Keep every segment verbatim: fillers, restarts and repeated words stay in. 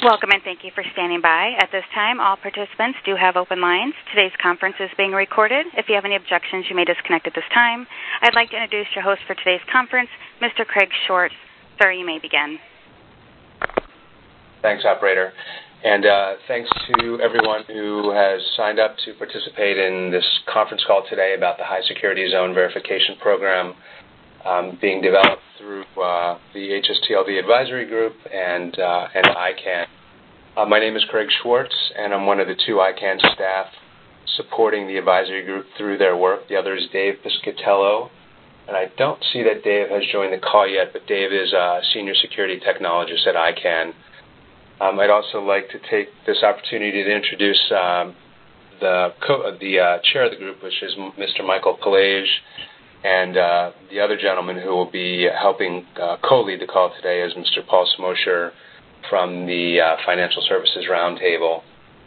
Welcome and thank you for standing by. At this time, all participants do have open lines. Today's conference is being recorded. If you have any objections, you may disconnect at this time. I'd like to introduce your host for today's conference, Mister Craig Short. Sir, you may begin. Thanks, operator. And uh, thanks to everyone who has signed up to participate in this conference call today about the High Security Zone Verification Program um, being developed through uh, the H S T L V Advisory Group and, uh, and I CANN. Uh, my name is Craig Schwartz, and I'm one of the two I CANN staff supporting the advisory group through their work. The other is Dave Piscatello, and I don't see that Dave has joined the call yet, but Dave is a senior security technologist at I CANN. Um, I'd also like to take this opportunity to introduce um, the co- the uh, chair of the group, which is Mister Michael Pelage, and uh, the other gentleman who will be helping uh, co-lead the call today is Mister Paul Smosher from the uh, Financial Services Roundtable.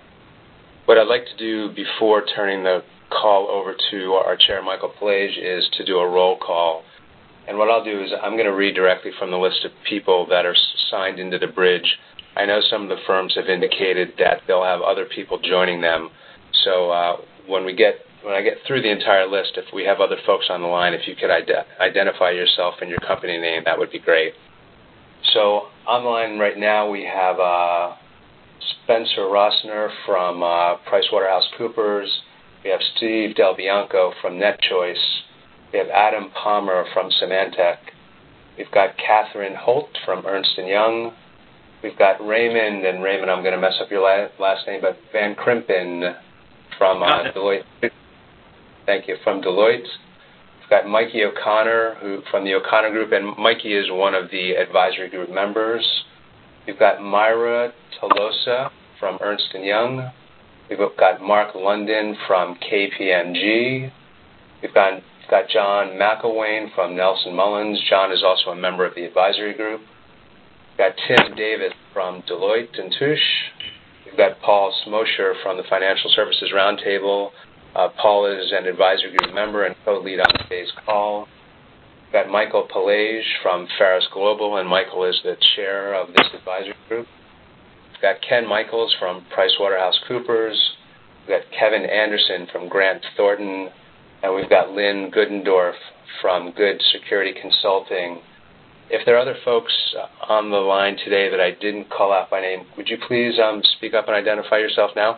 What I'd like to do before turning the call over to our chair, Michael Pelage, is to do a roll call. And what I'll do is I'm going to read directly from the list of people that are signed into the bridge. I know some of the firms have indicated that they'll have other people joining them. So uh, when we get when I get through the entire list, if we have other folks on the line, if you could ide- identify yourself and your company name, that would be great. So on the line right now we have uh, Spencer Rossner from uh, PricewaterhouseCoopers. We have Steve Del Bianco from NetChoice. We have Adam Palmer from Symantec. We've got Catherine Holt from Ernst and Young. We've got Raymond, and Raymond, I'm going to mess up your last name, but Van Krimpen from uh, Deloitte. Thank you, from Deloitte. We've got Mikey O'Connor who from the O'Connor Group, and Mikey is one of the advisory group members. We've got Myra Tolosa from Ernst and Young. We've got Mark London from K P M G. We've got, we've got John McElwain from Nelson Mullins. John is also a member of the advisory group. We've got Tim Davis from Deloitte and Touche. We've got Paul Smosher from the Financial Services Roundtable. Uh, Paul is an advisory group member and co-lead on today's call. We've got Michael Pelage from Ferris Global, and Michael is the chair of this advisory group. We've got Ken Michaels from PricewaterhouseCoopers. We've got Kevin Anderson from Grant Thornton. And we've got Lynn Goodendorf from Good Security Consulting. If there are other folks on the line today that I didn't call out by name, would you please um, speak up and identify yourself now?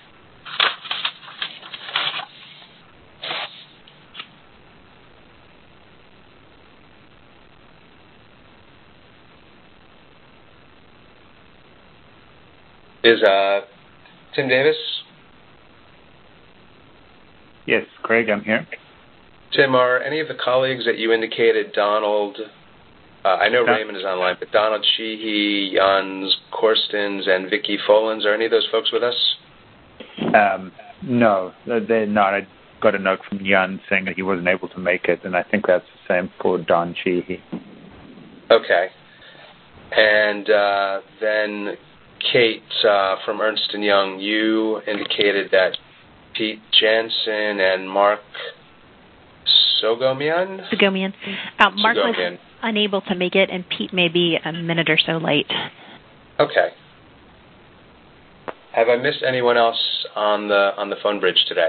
Is uh, Tim Davis? Yes, Craig, I'm here. Tim, are any of the colleagues that you indicated, Donald, uh, I know yeah. Raymond is online, but Donald Sheehy, Jans Korstens, and Vicky Folens, are any of those folks with us? Um, no, they're not. I got a note from Jan saying that he wasn't able to make it, and I think that's the same for Don Sheehy. Okay. And uh, then Kate uh, from Ernst and Young, you indicated that Pete Jansen and Mark Sogomian? Sogomian. Uh, Mark Sogomian. was unable to make it, and Pete may be a minute or so late. Okay. Have I missed anyone else on the on the phone bridge today?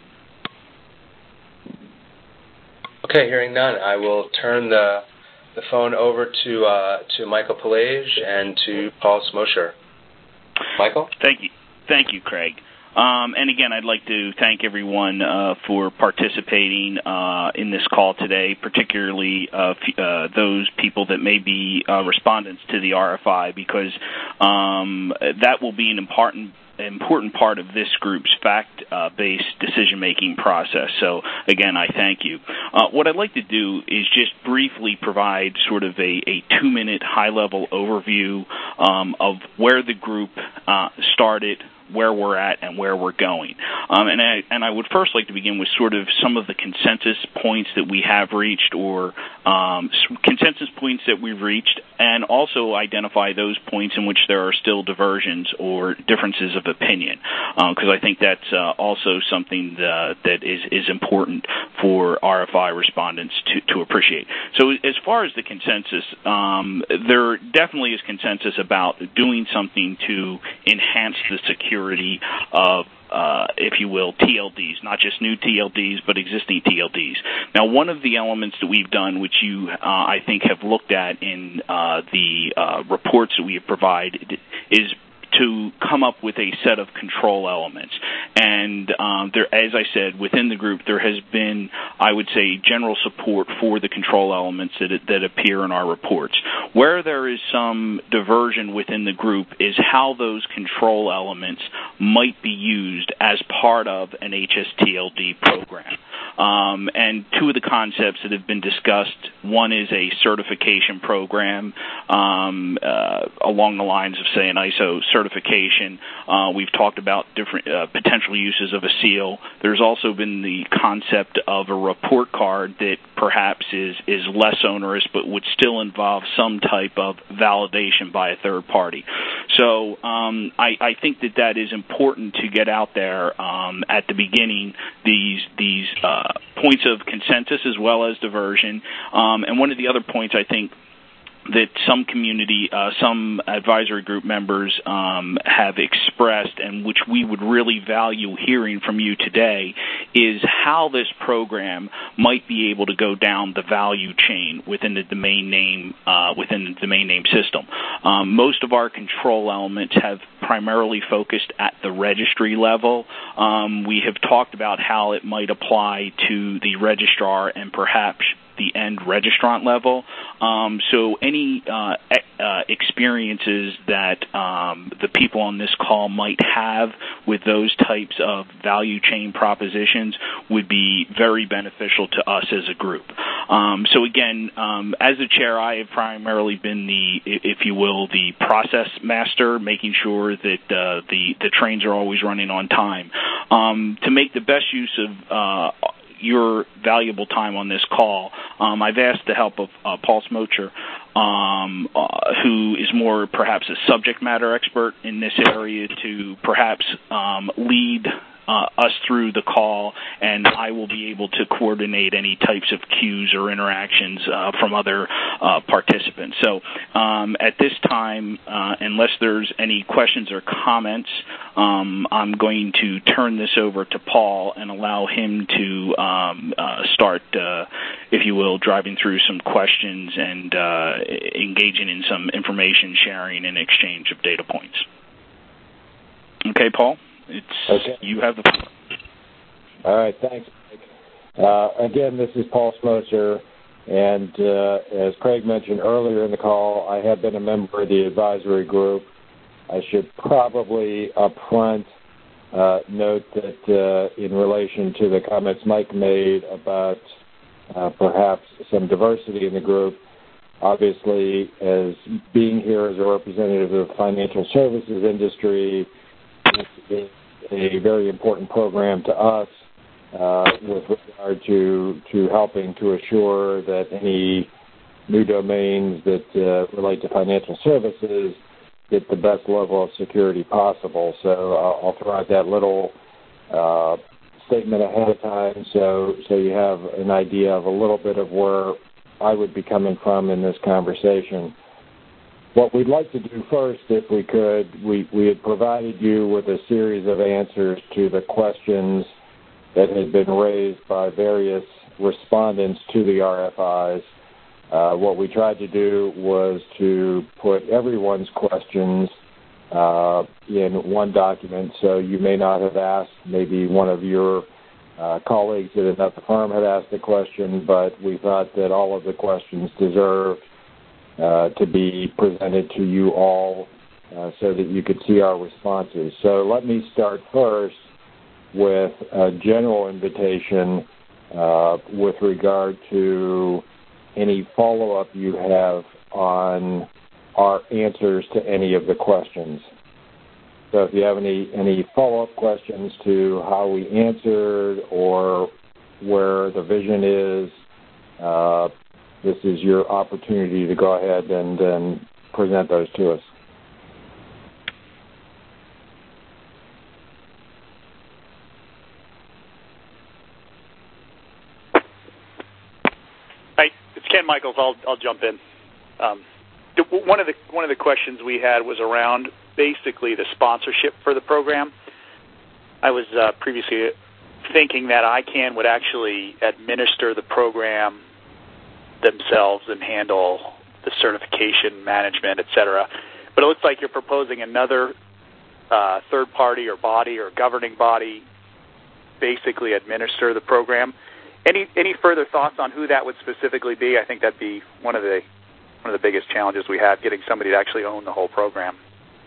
Okay, hearing none, I will turn the the phone over to uh, to Michael Pelage and to Paul Smosher. Michael? Thank you. Thank you, Craig. Um, and again, I'd like to thank everyone uh, for participating uh, in this call today, particularly uh, f- uh, those people that may be uh, respondents to the R F I, because um, that will be an important important part of this group's fact-based decision-making process. So, again, I thank you. Uh, what I'd like to do is just briefly provide sort of a, a two-minute high-level overview um, of where the group uh, started, where we're at and where we're going. Um, and, I, and I would first like to begin with sort of some of the consensus points that we have reached or um, consensus points that we've reached, and also identify those points in which there are still diversions or differences of opinion, because uh, I think that's uh, also something that, that is, is important for R F I respondents to, to appreciate. So as far as the consensus, um, there definitely is consensus about doing something to enhance the security of Uh, if you will, T L Ds, not just new T L Ds, but existing T L Ds. Now, one of the elements that we've done, which you, uh, I think, have looked at in uh, the uh, reports that we have provided, is to come up with a set of control elements. And um, there, as I said, within the group, there has been, I would say, general support for the control elements that, that appear in our reports. Where there is some diversion within the group is how those control elements might be used as part of an H S T L D program. Um, and two of the concepts that have been discussed, one is a certification program um, uh, along the lines of, say, an I S O certification. Uh, we've talked about different uh, potential uses of a seal. There's also been the concept of a report card that perhaps is, is less onerous but would still involve some type of validation by a third party. So um, I, I think that that is important to get out there um, at the beginning, these, these uh, points of consensus as well as diversion. Um, and one of the other points I think that some community, uh, some advisory group members um, have expressed, and which we would really value hearing from you today, is how this program might be able to go down the value chain within the domain name uh, within the domain name system. Um, most of our control elements have primarily focused at the registry level. Um, we have talked about how it might apply to the registrar and perhaps the end registrant level. Um, so any uh, uh, experiences that um, the people on this call might have with those types of value chain propositions would be very beneficial to us as a group. Um, so again, um, as the chair, I have primarily been the, if you will, the process master, making sure that uh, the, the trains are always running on time. Um, to make the best use of uh, your valuable time on this call, um, I've asked the help of uh, Paul Smocher, um, uh, who is more perhaps a subject matter expert in this area, to perhaps um, lead Uh, us through the call, and I will be able to coordinate any types of cues or interactions uh, from other uh, participants. So um, at this time, uh, unless there's any questions or comments, um, I'm going to turn this over to Paul and allow him to um, uh, start, uh, if you will, driving through some questions and uh, engaging in some information sharing and exchange of data points. Okay, Paul? It's okay. You have the floor. All right, thanks. Uh, again, this is Paul Smocher, and uh, as Craig mentioned earlier in the call, I have been a member of the advisory group. I should probably up front uh, note that uh, in relation to the comments Mike made about uh, perhaps some diversity in the group, obviously, as being here as a representative of the financial services industry, is a very important program to us uh, with regard to to helping to assure that any new domains that uh, relate to financial services get the best level of security possible. So uh, I'll throw out that little uh, statement ahead of time so so you have an idea of a little bit of where I would be coming from in this conversation. What we'd like to do first, if we could, we, we had provided you with a series of answers to the questions that had been raised by various respondents to the R F Is. Uh, what we tried to do was to put everyone's questions uh, in one document, so you may not have asked, maybe one of your uh, colleagues at another firm had asked a question, but we thought that all of the questions deserved Uh, to be presented to you all uh, so that you could see our responses. So let me start first with a general invitation uh, with regard to any follow-up you have on our answers to any of the questions. So if you have any, any follow-up questions to how we answered or where the vision is, uh, this is your opportunity to go ahead and, and present those to us. Hi, it's Ken Michaels. I'll I'll jump in. Um, one of the one of the questions we had was around basically the sponsorship for the program. I was uh, previously thinking that I CAN would actually administer the program themselves and handle the certification, management, et cetera. But it looks like you're proposing another uh, third party or body or governing body basically administer the program. Any any further thoughts on who that would specifically be? I think that'd be one of the one of the biggest challenges we have, getting somebody to actually own the whole program.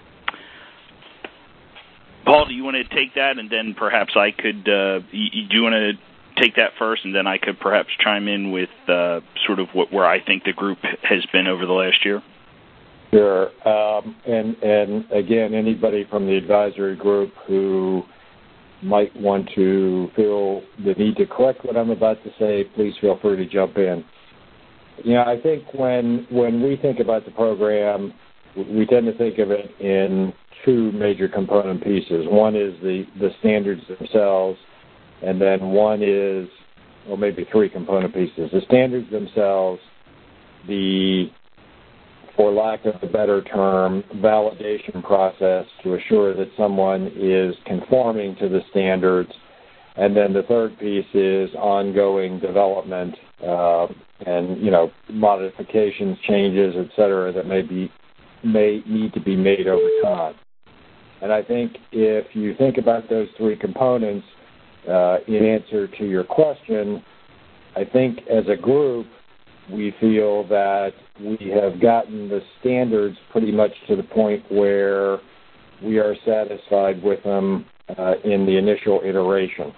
Paul, do you want to take that, and then perhaps I could, uh, you, do you want to take that first, and then I could perhaps chime in with uh, sort of what, where I think the group has been over the last year? Sure. Um, and, and again, anybody from the advisory group who might want to feel the need to correct what I'm about to say, please feel free to jump in. You know, I think when when we think about the program, we tend to think of it in two major component pieces. One is the, the standards themselves, and then one is, or maybe three component pieces. The standards themselves, the, for lack of a better term, validation process to assure that someone is conforming to the standards, and then the third piece is ongoing development uh, and, you know, modifications, changes, et cetera, that may be may need to be made over time. And I think if you think about those three components, uh, in answer to your question, I think as a group, we feel that we have gotten the standards pretty much to the point where we are satisfied with them uh, in the initial iteration.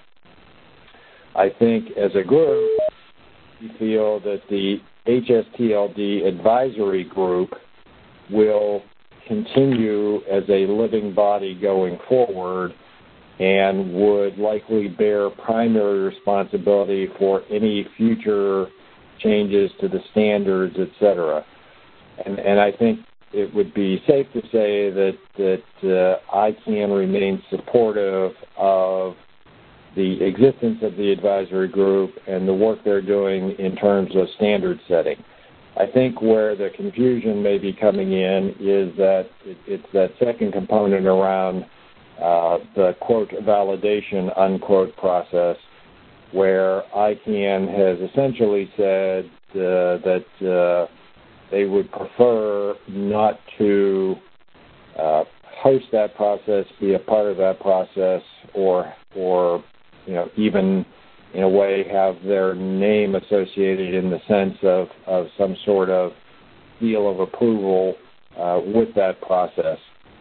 I think as a group, we feel that the H S T L D advisory group will continue as a living body going forward and would likely bear primary responsibility for any future changes to the standards, et cetera. And, and I think it would be safe to say that, that uh, I CAN remain supportive of the existence of the advisory group and the work they're doing in terms of standard setting. I think where the confusion may be coming in is that it, it's that second component around uh, the, quote, validation, unquote, process, where I CAN has essentially said uh, that uh, they would prefer not to uh, host that process, be a part of that process, or, or you know, even in a way have their name associated in the sense of, of some sort of seal of approval uh, with that process.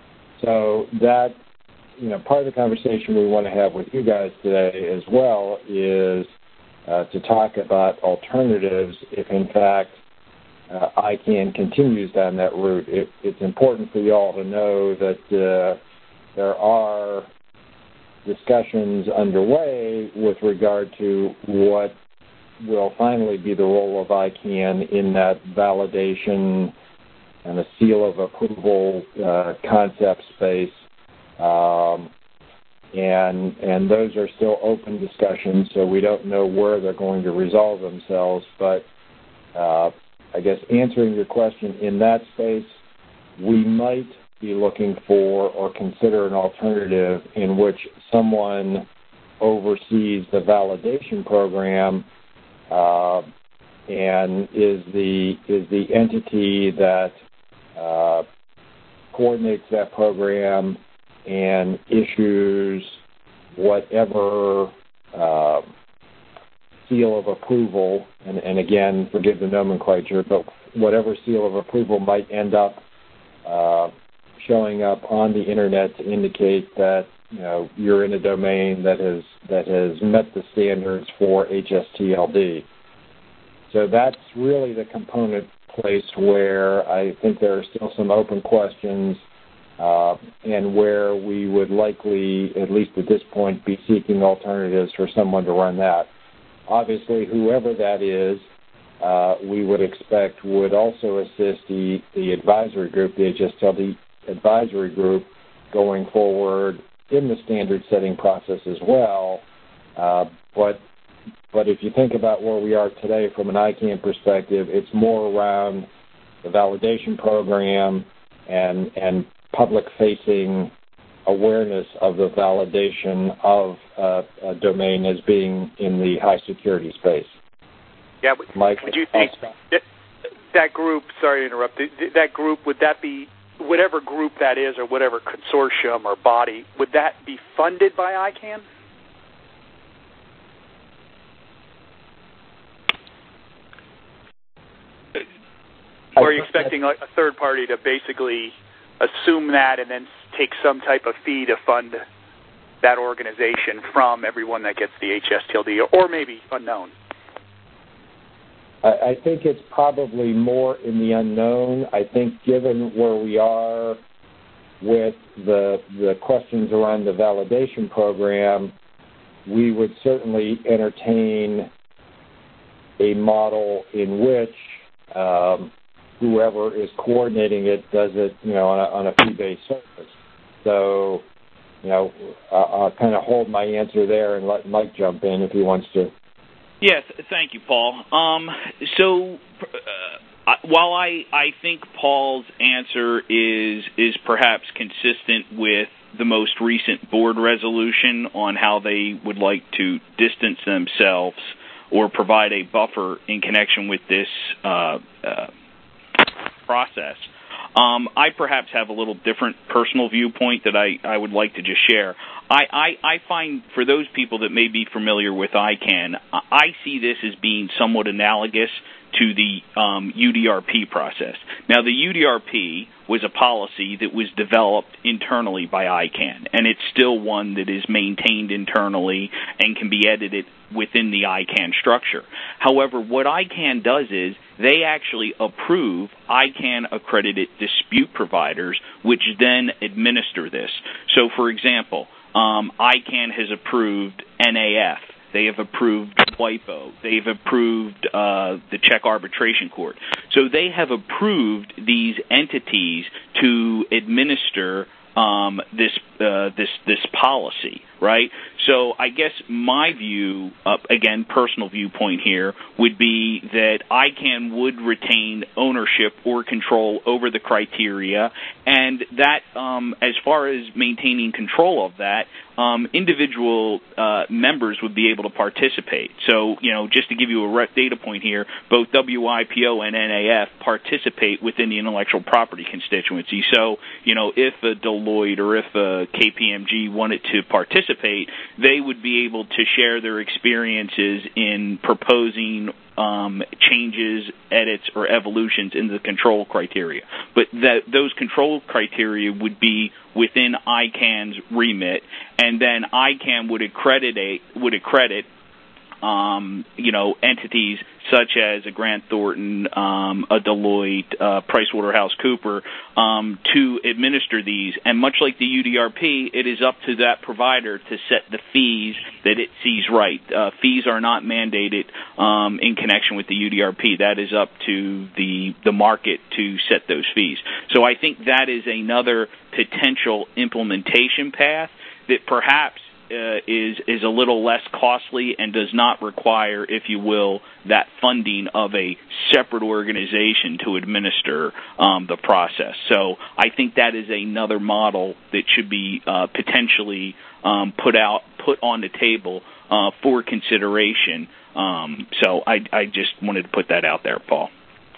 So that, you know, part of the conversation we want to have with you guys today as well is uh, to talk about alternatives if, in fact, uh, I CAN continues down that route. It, it's important for you all to know that uh, there are discussions underway with regard to what will finally be the role of I CAN in that validation and a seal of approval uh, concept space. Um, and and those are still open discussions, so we don't know where they're going to resolve themselves. But uh, I guess answering your question in that space, we might be looking for or consider an alternative in which someone oversees the validation program uh, and is the is the entity that uh, coordinates that program and issues whatever uh, seal of approval, and, and again, forgive the nomenclature, but whatever seal of approval might end up uh, showing up on the internet to indicate that, you know, you're in a domain that has that has met the standards for H S T L D. So that's really the component place where I think there are still some open questions uh, and where we would likely, at least at this point, be seeking alternatives for someone to run that. Obviously, whoever that is, uh, we would expect would also assist the, the advisory group, the H S T L D advisory group, going forward in the standard setting process as well. Uh, but but if you think about where we are today from an I CANN perspective, it's more around the validation program and and public-facing awareness of the validation of uh, a domain as being in the high security space. Yeah, but Mike, would you think that, that group, sorry to interrupt, that group, would that be, whatever group that is or whatever consortium or body, would that be funded by I CANN? Or are you expecting a third party to basically assume that and then take some type of fee to fund that organization from everyone that gets the H S T L D, or maybe unknown? I think it's probably more in the unknown. I think given where we are with the the questions around the validation program, we would certainly entertain a model in which um, whoever is coordinating it does it, you know, on a, on a fee-based service. So, you know, I'll, I'll kind of hold my answer there and let Mike jump in if he wants to. Yes, thank you, Paul. Um, so, uh, while I, I think Paul's answer is is perhaps consistent with the most recent board resolution on how they would like to distance themselves or provide a buffer in connection with this uh, uh, process, um, I perhaps have a little different personal viewpoint that I, I would like to just share. I, I, I find for those people that may be familiar with I CANN, I see this as being somewhat analogous to the um, U D R P process. Now, the U D R P was a policy that was developed internally by I CANN, and it's still one that is maintained internally and can be edited within the I CANN structure. However, what I CANN does is they actually approve I CANN accredited dispute providers, which then administer this. So, for example, um, I CANN has approved N A F. They have approved WIPO. They've approved uh, the Czech Arbitration Court. So they have approved these entities to administer um, this uh, this this policy, right? So I guess my view, uh, again, personal viewpoint here, would be that I CANN would retain ownership or control over the criteria, and that um, as far as maintaining control of that, um, individual uh, members would be able to participate. So, you know, just to give you a data point here, both W I P O and N A F participate within the intellectual property constituency. So, you know, if a Deloitte or if a K P M G wanted to participate, they would be able to share their experiences in proposing um, changes, edits, or evolutions in the control criteria. But that those control criteria would be within I CANN's remit, and then I CANN would accredit would accredit um, you know entities such as a Grant Thornton, um, a Deloitte, uh, PricewaterhouseCoopers, um, to administer these. And much like the U D R P, it is up to that provider to set the fees that it sees right. Uh, fees are not mandated um, in connection with the U D R P. That is up to the the market to set those fees. So I think that is another potential implementation path that perhaps Uh, is is a little less costly and does not require, if you will, that funding of a separate organization to administer um, the process. So I think that is another model that should be uh, potentially um, put out, put on the table uh, for consideration. Um, so I, I just wanted to put that out there, Paul.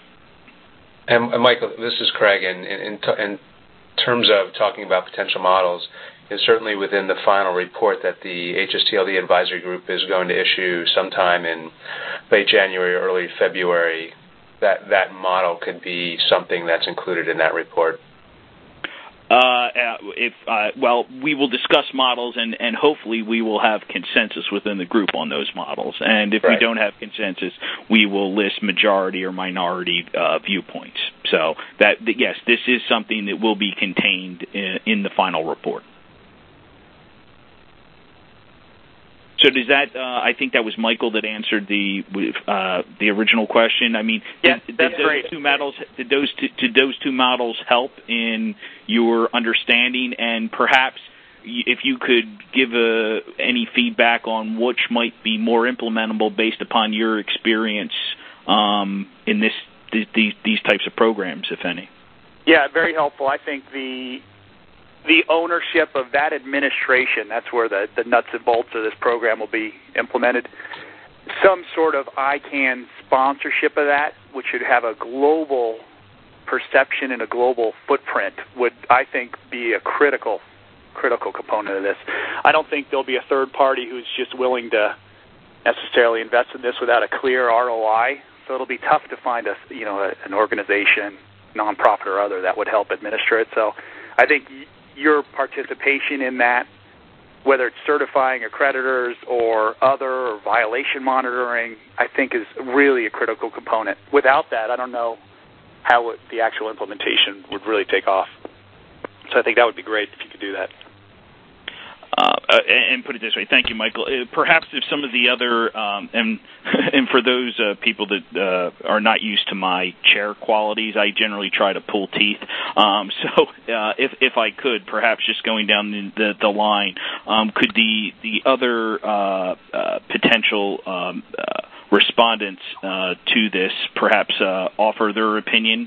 And, and Michael, this is Craig. And in, in, in terms of talking about potential models, is certainly within the final report that the H S T L D advisory group is going to issue sometime in late January, early February, that that model could be something that's included in that report. Uh, if uh, well, we will discuss models, and, and hopefully we will have consensus within the group on those models. And if right. we don't have consensus, we will list majority or minority uh, viewpoints. So that yes, this is something that will be contained in, in the final report. So does that? Uh, I think that was Michael that answered the uh, the original question. I mean, yes, did, that's did those great. two models did those two, did those two models help in your understanding? And perhaps if you could give a, any feedback on which might be more implementable based upon your experience um, in this these these types of programs, if any. Yeah, very helpful. I think the The ownership of that administration, that's where the, the nuts and bolts of this program will be implemented. Some sort of I CAN sponsorship of that, which should have a global perception and a global footprint, would, I think, be a critical, critical component of this. I don't think there'll be a third party who's just willing to necessarily invest in this without a clear R O I, so it'll be tough to find a, you know, a, an organization, nonprofit or other, that would help administer it. So I think your participation in that, whether it's certifying accreditors or other or violation monitoring, I think is really a critical component. Without that, I don't know how it, the actual implementation would really take off. So I think that would be great if you could do that. Uh, and put it this way, thank you, Michael. Uh, perhaps if some of the other, um, and and for those uh, people that uh, are not used to my chair qualities, I generally try to pull teeth. Um, so uh, if if I could, perhaps just going down the the, the line, um, could the the other uh, uh, potential um, uh, respondents uh, to this perhaps uh, offer their opinion?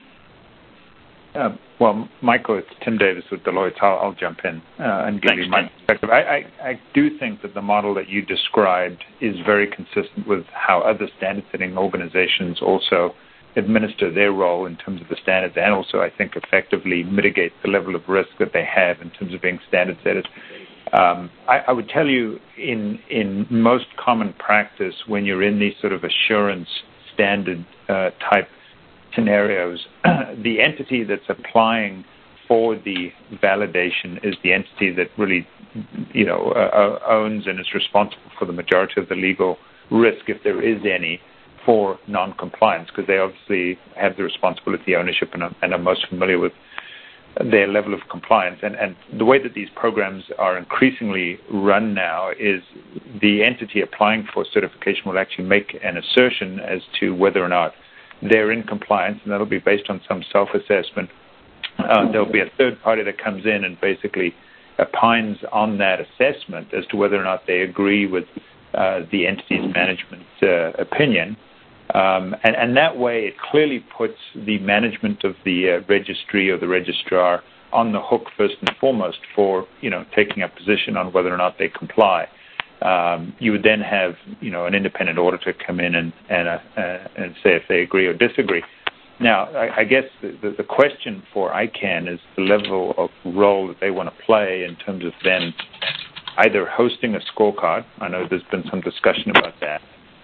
Uh, well, Michael, it's Tim Davis with Deloitte. I'll, I'll jump in uh, and give Thanks, you my Tim. perspective. I, I, I do think that the model that you described is very consistent with how other standard-setting organizations also administer their role in terms of the standards, and also, I think, effectively mitigate the level of risk that they have in terms of being standard setters. Um, I, I would tell you, in in most common practice, when you're in these sort of assurance standard uh, type scenarios, the entity that's applying for the validation is the entity that really, you know, uh, owns and is responsible for the majority of the legal risk, if there is any, for non-compliance, because they obviously have the responsibility, ownership, and are, and are most familiar with their level of compliance. And, and the way that these programs are increasingly run now is the entity applying for certification will actually make an assertion as to whether or not they're in compliance, and that'll be based on some self-assessment. Uh, there'll be a third party that comes in and basically opines on that assessment as to whether or not they agree with uh, the entity's management uh, opinion. Um, and, and that way it clearly puts the management of the uh, registry or the registrar on the hook first and foremost for, you know, taking a position on whether or not they comply. Um, you would then have, you know, an independent auditor come in and and, uh, uh, and say if they agree or disagree. Now, I, I guess the, the, the question for I CAN is the level of role that they want to play in terms of then either hosting a scorecard. I know there's been some discussion about that.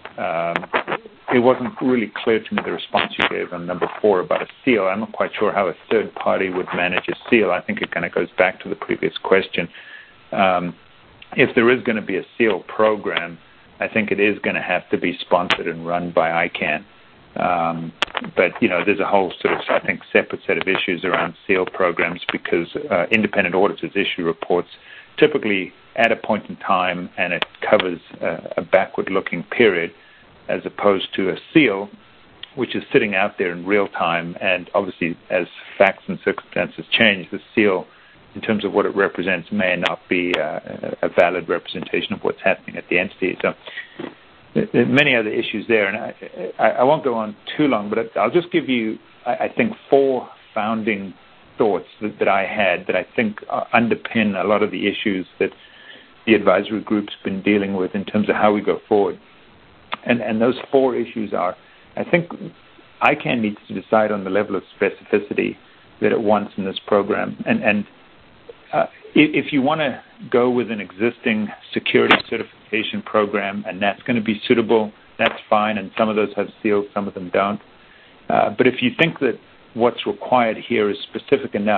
Um, it wasn't really clear to me the response you gave on number four about a seal. I'm not quite sure how a third party would manage a seal. I think it kind of goes back to the previous question. Um, If there is going to be a SEAL program, I think it is going to have to be sponsored and run by I CAN. Um, but, you know, there's a whole sort of, I think, separate set of issues around SEAL programs because uh, independent auditors issue reports typically at a point in time, and it covers uh, a backward-looking period, as opposed to a SEAL, which is sitting out there in real time. And obviously, as facts and circumstances change, the SEAL, in terms of what it represents, may not be uh, a valid representation of what's happening at the entity. So there are many other issues there, and I, I won't go on too long, but I'll just give you, I think, four founding thoughts that, that I had that I think underpin a lot of the issues that the advisory group's been dealing with in terms of how we go forward. And, and those four issues are, I think I CAN needs to decide on the level of specificity that it wants in this program. And, and Uh, if you want to go with an existing security certification program and that's going to be suitable, that's fine, and some of those have seals, some of them don't. Uh, but if you think that what's required here is specific enough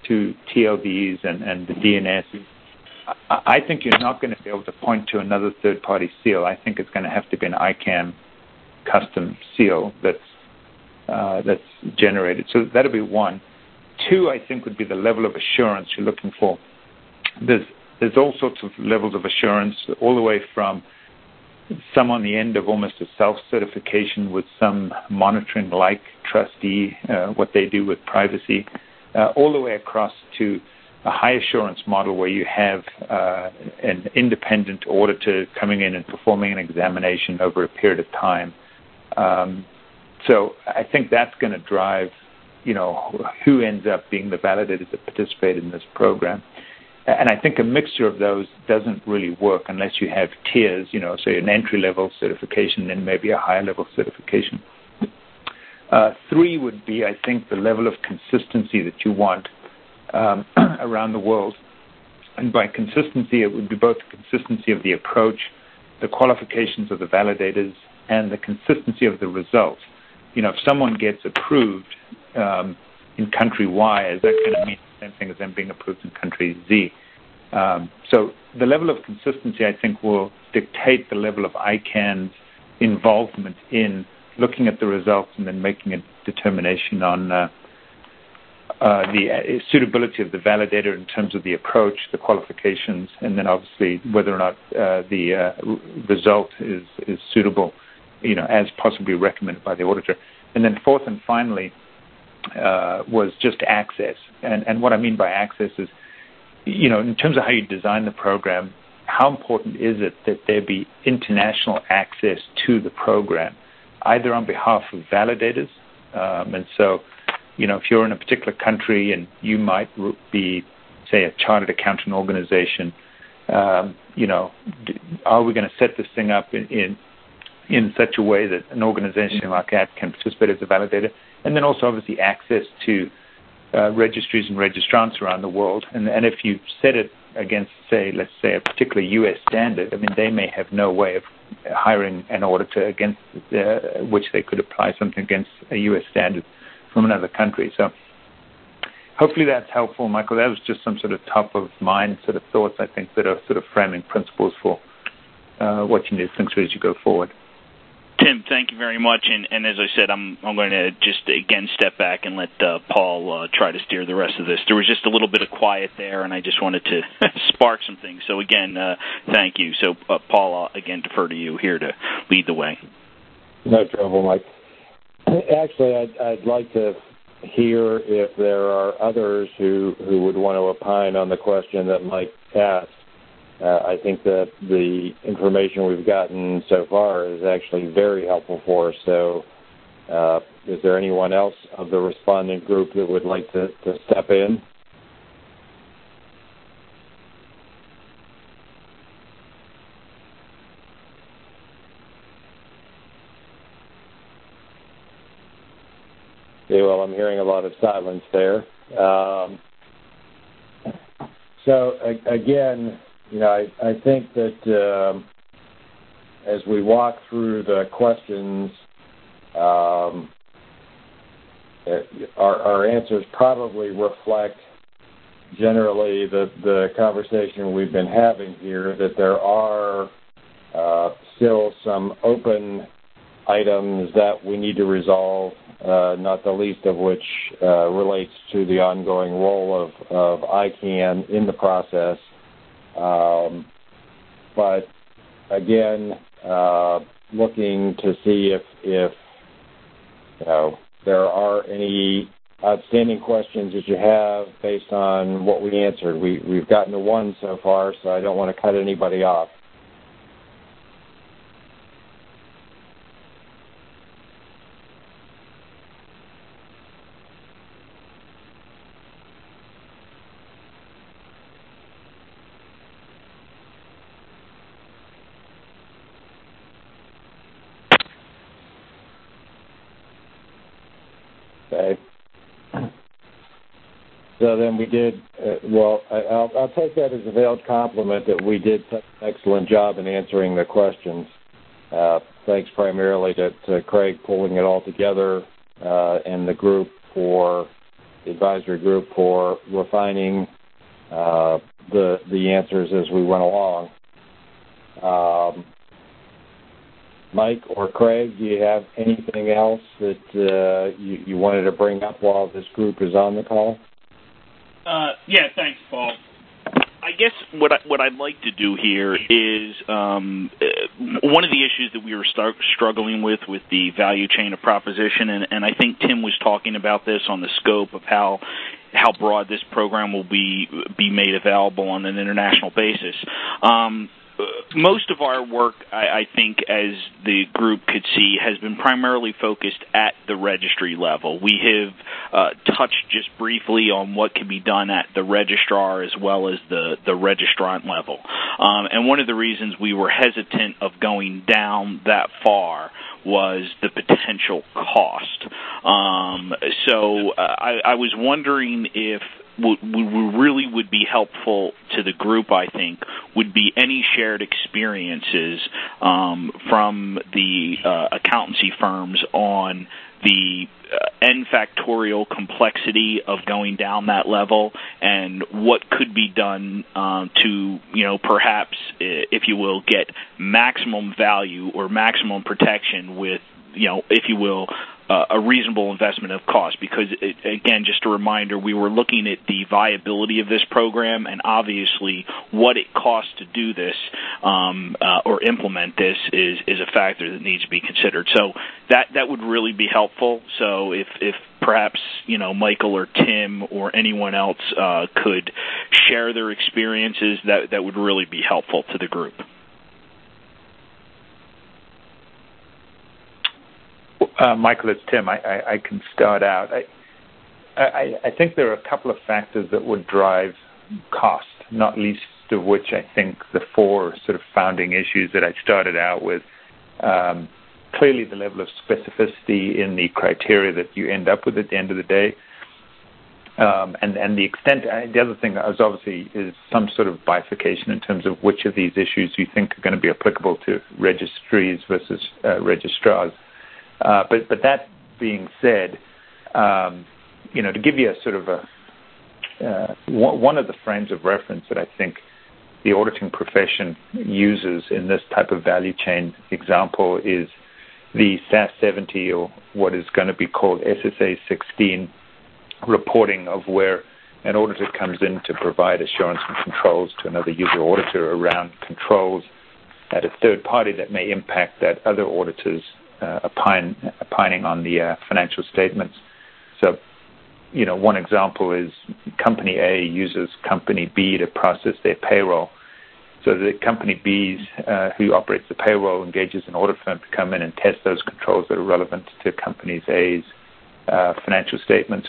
to T L Ds and, and the D N S, I think you're not going to be able to point to another third-party seal. I think it's going to have to be an I CANN custom seal that's uh, that's generated. So that'll be one. Two, I think, would be the level of assurance you're looking for. There's there's all sorts of levels of assurance, all the way from some on the end of almost a self-certification with some monitoring like Trustee, uh, what they do with privacy, uh, all the way across to a high assurance model where you have uh, an independent auditor coming in and performing an examination over a period of time. Um, so I think that's going to drive, you know, who ends up being the validators that participate in this program. And I think a mixture of those doesn't really work unless you have tiers, you know, say an entry-level certification, then maybe a higher-level certification. Uh, three would be, I think, the level of consistency that you want um, around the world. And by consistency, it would be both the consistency of the approach, the qualifications of the validators, and the consistency of the results. You know, if someone gets approved um, in country Y, is that going to mean the same thing as them being approved in country Z? Um, so the level of consistency, I think, will dictate the level of I CANN's involvement in looking at the results and then making a determination on uh, uh, the suitability of the validator in terms of the approach, the qualifications, and then obviously whether or not uh, the uh, result is, is suitable, you know, as possibly recommended by the auditor. And then fourth and finally uh, was just access. And, and what I mean by access is, you know, in terms of how you design the program, how important is it that there be international access to the program, either on behalf of validators, um, and so, you know, if you're in a particular country and you might be, say, a chartered accountant organization, um, you know, are we going to set this thing up in, in in such a way that an organization like that can participate as a validator? And then also, obviously, access to uh, registries and registrants around the world. And, and if you set it against, say, let's say, a particular U S standard, I mean, they may have no way of hiring an auditor against uh, which they could apply something against a U S standard from another country. So hopefully that's helpful, Michael. That was just some sort of top-of-mind sort of thoughts, I think, that are sort of framing principles for uh, what you need to think through as you go forward. Tim, thank you very much. And, and as I said, I'm I'm going to just, again, step back and let uh, Paul uh, try to steer the rest of this. There was just a little bit of quiet there, and I just wanted to spark some things. So, again, uh, thank you. So, uh, Paul, I'll, again, defer to you here to lead the way. No trouble, Mike. Actually, I'd, I'd like to hear if there are others who, who would want to opine on the question that Mike asked. Uh, I think that the information we've gotten so far is actually very helpful for us. So uh, is there anyone else of the respondent group that would like to, to step in? Okay, well, I'm hearing a lot of silence there. Um, so, a- again, you know, I, I think that um, as we walk through the questions, um, our, our answers probably reflect generally the, the conversation we've been having here, that there are uh, still some open items that we need to resolve, uh, not the least of which uh, relates to the ongoing role of, of I CANN in the process. Um, but again, uh, looking to see if, if you know, there are any outstanding questions that you have based on what we answered. We, we've gotten to one so far, so I don't want to cut anybody off. Okay. So then we did, uh, well, I, I'll, I'll take that as a veiled compliment that we did such an excellent job in answering the questions. Uh, thanks primarily to, to Craig pulling it all together uh, and the group for advisory group for refining uh, the the answers as we went along. Um, Mike or Craig, do you have anything else that uh, you, you wanted to bring up while this group is on the call? Uh, yeah, thanks, Paul. I guess what I, what I'd like to do here is um, uh, one of the issues that we were start struggling with with the value chain of proposition, and, and I think Tim was talking about this on the scope of how how broad this program will be be made available on an international basis. Um, Most of our work, I, I think, as the group could see, has been primarily focused at the registry level. We have uh, touched just briefly on what can be done at the registrar as well as the, the registrant level. Um, and one of the reasons we were hesitant of going down that far was the potential cost. Um, so uh, I, I was wondering if what really would be helpful to the group, I think, would be any shared experiences um, from the uh, accountancy firms on the uh, n factorial complexity of going down that level and what could be done um, to, you know, perhaps, if you will, get maximum value or maximum protection with, you know, if you will, Uh, a reasonable investment of cost, because, it, again, just a reminder, we were looking at the viability of this program, and obviously what it costs to do this um, uh, or implement this is, is a factor that needs to be considered. So that, that would really be helpful. So if, if perhaps, you know, Michael or Tim or anyone else uh, could share their experiences, that, that would really be helpful to the group. Uh, Michael, it's Tim. I, I, I can start out. I, I, I think there are a couple of factors that would drive cost, not least of which I think the four sort of founding issues that I started out with. Um, clearly, the level of specificity in the criteria that you end up with at the end of the day. Um, and, and the extent, the other thing is obviously is some sort of bifurcation in terms of which of these issues you think are going to be applicable to registries versus uh, registrars. Uh, but but that being said, um, you know, to give you a sort of a uh, one of the frames of reference that I think the auditing profession uses in this type of value chain example is the S A S seventy, or what is going to be called S S A sixteen reporting, of where an auditor comes in to provide assurance and controls to another user auditor around controls at a third party that may impact that other auditor's Uh, opine, opining on the uh, financial statements. So, you know, one example is Company A uses Company B to process their payroll. So the Company B, uh, who operates the payroll, engages an audit firm to come in and test those controls that are relevant to Company A's uh, financial statements.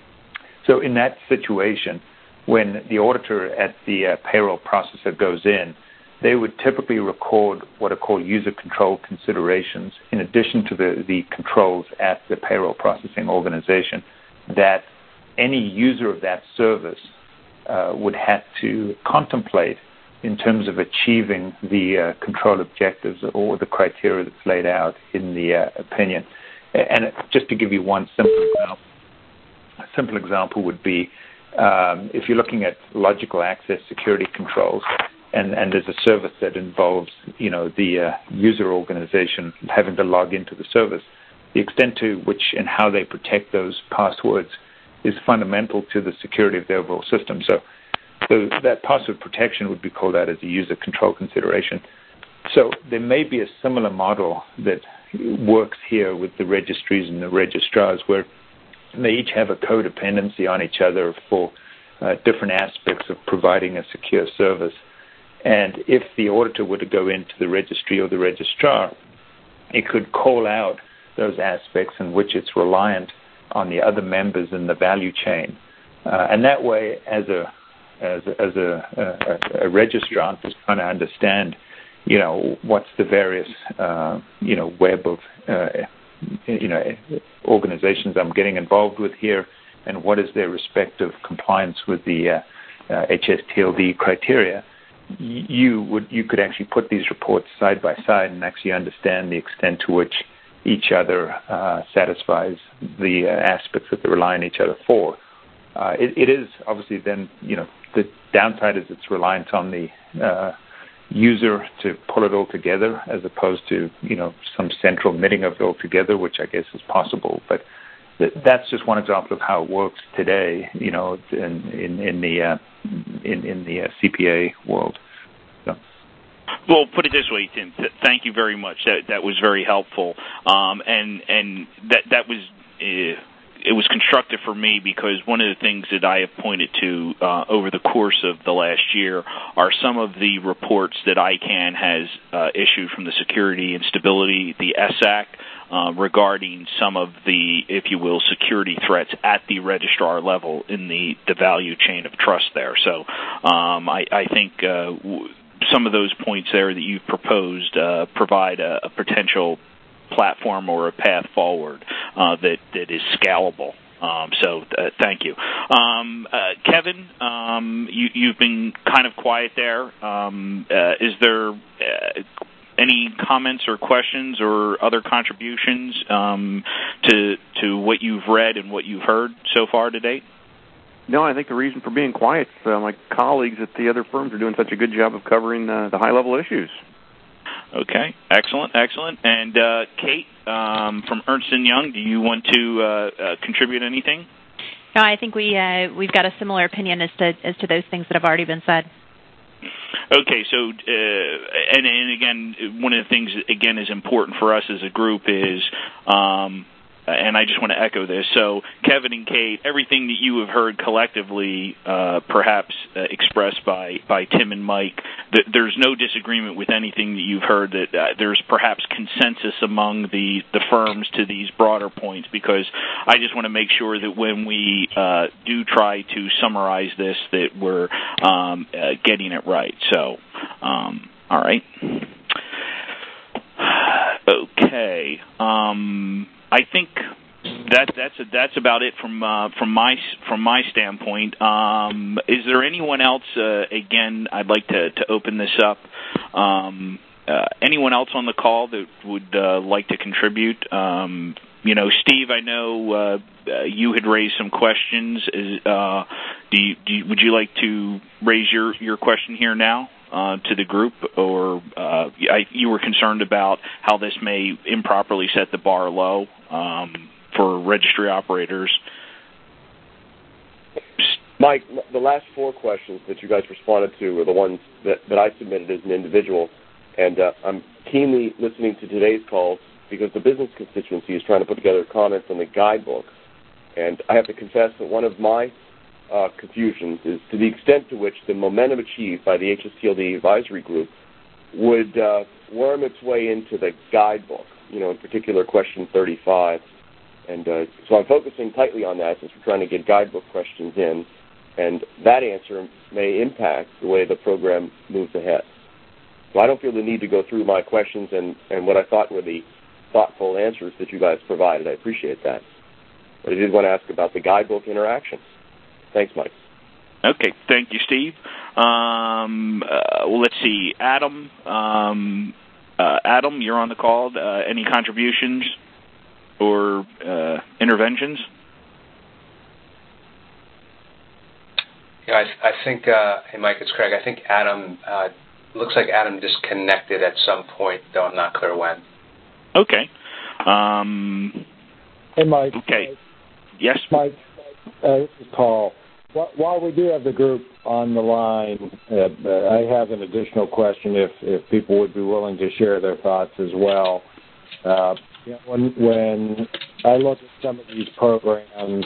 So in that situation, when the auditor at the uh, payroll processor goes in, they would typically record what are called user control considerations in addition to the, the controls at the payroll processing organization that any user of that service uh, would have to contemplate in terms of achieving the uh, control objectives or the criteria that's laid out in the uh, opinion. And just to give you one simple example, a simple example would be um, if you're looking at logical access security controls, And, and there's a service that involves, you know, the uh, user organization having to log into the service. The extent to which and how they protect those passwords is fundamental to the security of the overall system. So, so that password protection would be called out as a user control consideration. So there may be a similar model that works here with the registries and the registrars, where they each have a codependency on each other for uh, different aspects of providing a secure service. And if the auditor were to go into the registry or the registrar, it could call out those aspects in which it's reliant on the other members in the value chain. Uh, and that way, as a as, as a, a, a registrant is trying to understand, you know, what's the various, uh, you know, web of, uh, you know, organizations I'm getting involved with here, and what is their respective compliance with the uh, uh, H S T L D criteria. You would you could actually put these reports side by side and actually understand the extent to which each other uh, satisfies the uh, aspects that they rely on each other for, uh, it, it is obviously then, you know, the downside is its reliance on the uh, user to pull it all together as opposed to, you know, some central knitting of it all together, which I guess is possible. But th- that's just one example of how it works today, you know, in, in, in the, uh, in, in the uh, C P A world. So. Well, put it this way, Tim. Th- thank you very much. That that was very helpful, um, and and that that was uh, it was constructive for me because one of the things that I have pointed to uh, over the course of the last year are some of the reports that I C A N has uh, issued from the Security and Stability, the S A C, uh, regarding some of the, if you will, security threats at the registrar level in the, the value chain of trust there. So um, I, I think uh, w- some of those points there that you've proposed uh, provide a, a potential platform or a path forward uh, that, that is scalable. Um, so uh, thank you. Um, uh, Kevin, um, you, you've been kind of quiet there. Um, uh, is there uh, any comments or questions or other contributions um, to, to what you've read and what you've heard so far to date? No, I think the reason for being quiet is uh, my colleagues at the other firms are doing such a good job of covering uh, the high-level issues. Okay, excellent, excellent. And uh, Kate um, from Ernst and Young, do you want to uh, uh, contribute anything? No, I think we uh, we've got a similar opinion as to as to those things that have already been said. Okay, so uh, and and again, one of the things again is important for us as a group is. Um, And I just want to echo this. So, Kevin and Kate, everything that you have heard collectively, uh, perhaps uh, expressed by, by Tim and Mike, th- there's no disagreement with anything that you've heard. That uh, there's perhaps consensus among the, the firms to these broader points. Because I just want to make sure that when we uh, do try to summarize this, that we're um, uh, getting it right. So, um, all right. Okay. Um, I think that that's a, that's about it from uh, from my from my standpoint. Um, is there anyone else? Uh, again, I'd like to, to open this up. Um, uh, anyone else on the call that would uh, like to contribute? Um, you know, Steve, I know uh, uh, you had raised some questions. Is, uh, do you, do you, would you like to raise your, your question here now? Uh, to the group, or uh, I, you were concerned about how this may improperly set the bar low um, for registry operators. Mike, the last four questions that you guys responded to were the ones that, that I submitted as an individual, and uh, I'm keenly listening to today's calls because the business constituency is trying to put together comments on the guidebook, and I have to confess that one of my Uh, confusions is to the extent to which the momentum achieved by the H S T L D advisory group would uh, worm its way into the guidebook, you know, in particular question thirty-five. And uh, so I'm focusing tightly on that since we're trying to get guidebook questions in, and that answer may impact the way the program moves ahead. So I don't feel the need to go through my questions and, and what I thought were the thoughtful answers that you guys provided. I appreciate that. But I did want to ask about the guidebook interaction. Thanks, Mike. Okay, thank you, Steve. Um, uh, well, let's see. Adam, um, uh, Adam, you're on the call. Uh, any contributions or uh, interventions? Yeah, I, th- I think, uh, hey, Mike, it's Craig. I think Adam, uh, looks like Adam disconnected at some point, though I'm not clear when. Okay. Um, hey, Mike. Okay. Yes? Mike, uh, this is Paul. While we do have the group on the line, uh, I have an additional question if, if people would be willing to share their thoughts as well. Uh, you know, when, when I look at some of these programs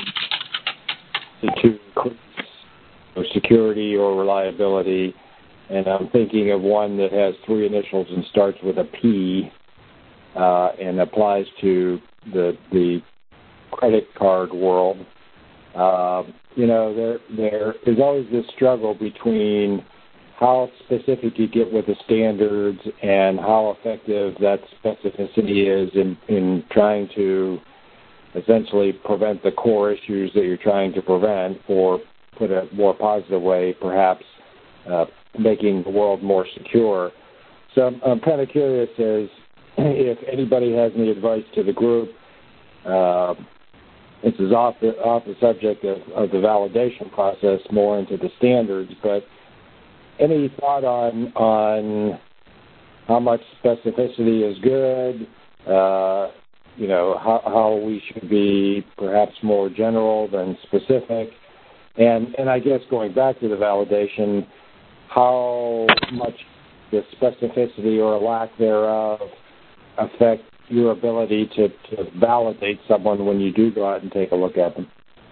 to increase security or reliability, and I'm thinking of one that has three initials and starts with a P uh, and applies to the, the credit card world, uh, you know, there there is always this struggle between how specific you get with the standards and how effective that specificity is in, in trying to essentially prevent the core issues that you're trying to prevent, or put a more positive way, perhaps uh, making the world more secure. So I'm, I'm kind of curious as if anybody has any advice to the group uh, this is off the off the subject of, of the validation process, more into the standards. But any thought on on how much specificity is good? Uh, you know, how, how we should be perhaps more general than specific. And, and I guess going back to the validation, how much the specificity or lack thereof affect your ability to, to validate someone when you do go out and take a look at them?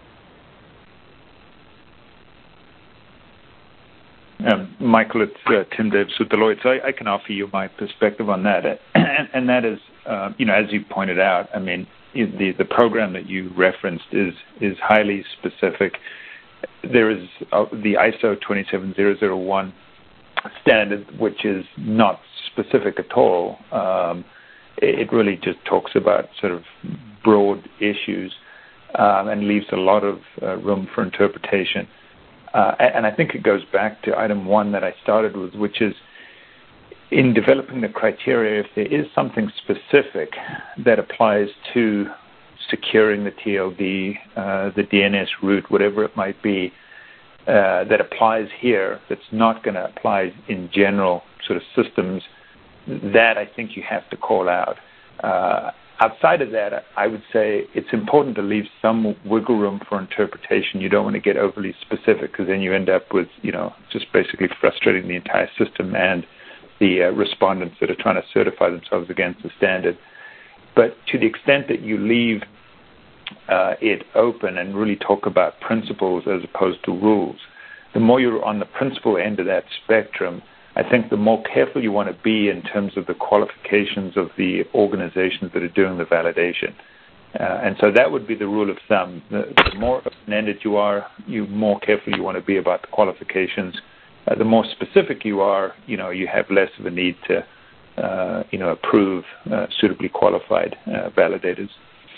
Um, Michael, it's uh, Tim Davis with Deloitte. So I, I can offer you my perspective on that, and, and that is, uh, you know, as you pointed out, I mean, the the program that you referenced is is highly specific. There is uh, the I S O twenty-seven thousand one standard, which is not specific at all. Um, it really just talks about sort of broad issues um, and leaves a lot of uh, room for interpretation. Uh, and I think it goes back to item one that I started with, which is in developing the criteria, if there is something specific that applies to securing the T L D, uh, the D N S route, whatever it might be, uh, that applies here, that's not going to apply in general sort of systems, that I think you have to call out. Uh, outside of that, I would say it's important to leave some wiggle room for interpretation. You don't want to get overly specific because then you end up with, you know, just basically frustrating the entire system and the uh, respondents that are trying to certify themselves against the standard. But to the extent that you leave uh, it open and really talk about principles as opposed to rules, the more you're on the principle end of that spectrum, I think the more careful you want to be in terms of the qualifications of the organizations that are doing the validation. Uh, and so that would be the rule of thumb. The, the more open-ended you are, you more careful you want to be about the qualifications. Uh, the more specific you are, you know, you have less of a need to, uh, you know, approve uh, suitably qualified uh, validators.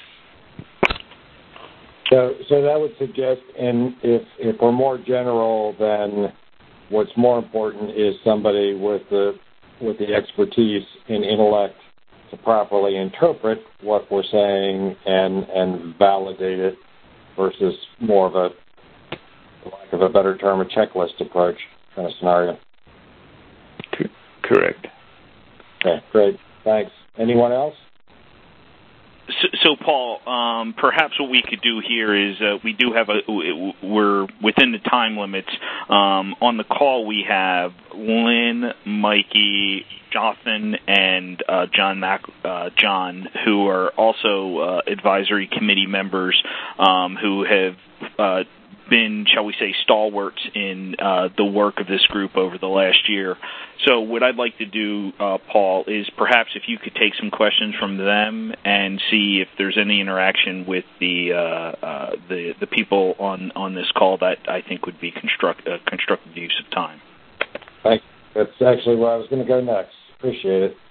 So, so that would suggest, and if if we're more general, then what's more important is somebody with the with the expertise and intellect to properly interpret what we're saying and and validate it, versus more of a, for lack of a better term, a checklist approach kind of scenario. Correct. Okay, great. Thanks. Anyone else? So, so Paul, um, perhaps what we could do here is uh, we do have a we're within the time limits. Um, on the call, we have Lynn, Mikey, Jonathan, and uh, John Mac, uh, John, who are also uh, advisory committee members um, who have uh, been, shall we say, stalwarts in uh, the work of this group over the last year. So what I'd like to do, uh, Paul, is perhaps if you could take some questions from them and see if there's any interaction with the uh, uh, the, the people on, on this call that I think would be construct, uh, constructive use of time. Thanks. That's actually where I was going to go next. Appreciate it.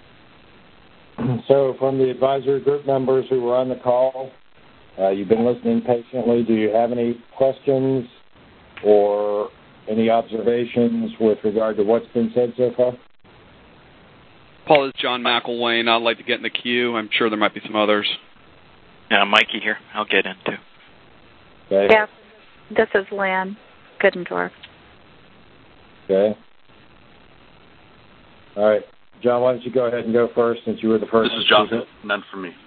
So from the advisory group members who were on the call, Uh, you've been listening patiently. Do you have any questions or any observations with regard to what's been said so far? Paul, this is John McElwain. I'd like to get in the queue. I'm sure there might be some others. Yeah, Mikey here. I'll get in, too. Okay. Yeah, this is Lynn Goodendorf. Okay. All right. John, why don't you go ahead and go first since you were the first. This is Jonathan. None for me.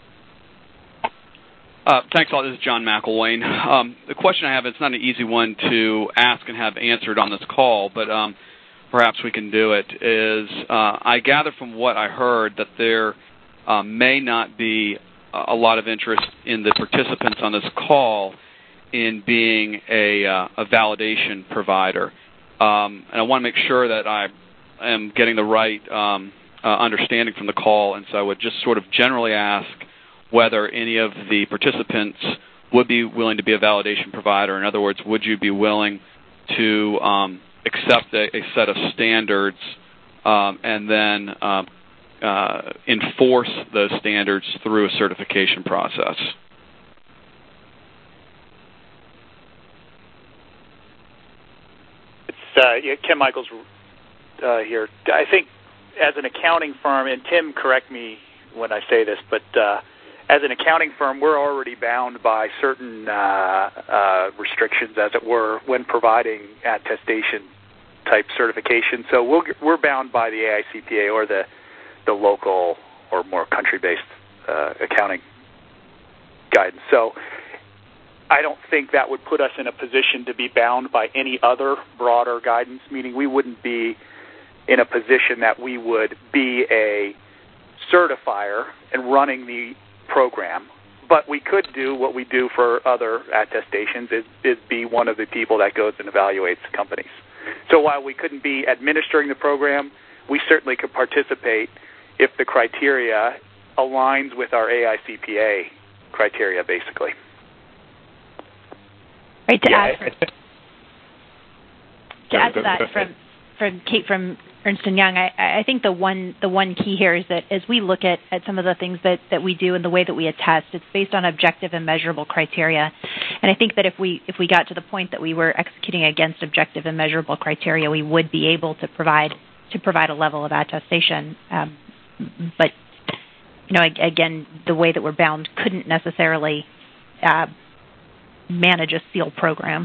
Uh, thanks, all. This is John McElwain. Um, the question I have, it's not an easy one to ask and have answered on this call, but um, perhaps we can do it, is uh, I gather from what I heard that there uh, may not be a lot of interest in the participants on this call in being a, uh, a validation provider. Um, and I want to make sure that I am getting the right um, uh, understanding from the call, and so I would just sort of generally ask whether any of the participants would be willing to be a validation provider. In other words, would you be willing to um, accept a, a set of standards um, and then uh, uh, enforce those standards through a certification process? It's uh, yeah, Ken Michaels uh, here. I think as an accounting firm, and Tim, correct me when I say this, but uh, as an accounting firm, we're already bound by certain uh, uh, restrictions, as it were, when providing attestation-type certification. So we'll, we're bound by the A I C P A or the, the local or more country-based uh, accounting guidance. So I don't think that would put us in a position to be bound by any other broader guidance, meaning we wouldn't be in a position that we would be a certifier and running the program. But we could do what we do for other attestations, is, is be one of the people that goes and evaluates companies. So while we couldn't be administering the program, we certainly could participate if the criteria aligns with our A I C P A criteria, basically. Right, to yeah, add, for, to, add to that from, from Kate from Ernst and Young, I, I think the one the one key here is that as we look at, at some of the things that, that we do and the way that we attest, it's based on objective and measurable criteria. And I think that if we if we got to the point that we were executing against objective and measurable criteria, we would be able to provide to provide a level of attestation. Um, but you know, again, the way that we're bound couldn't necessarily uh, manage a SEAL program.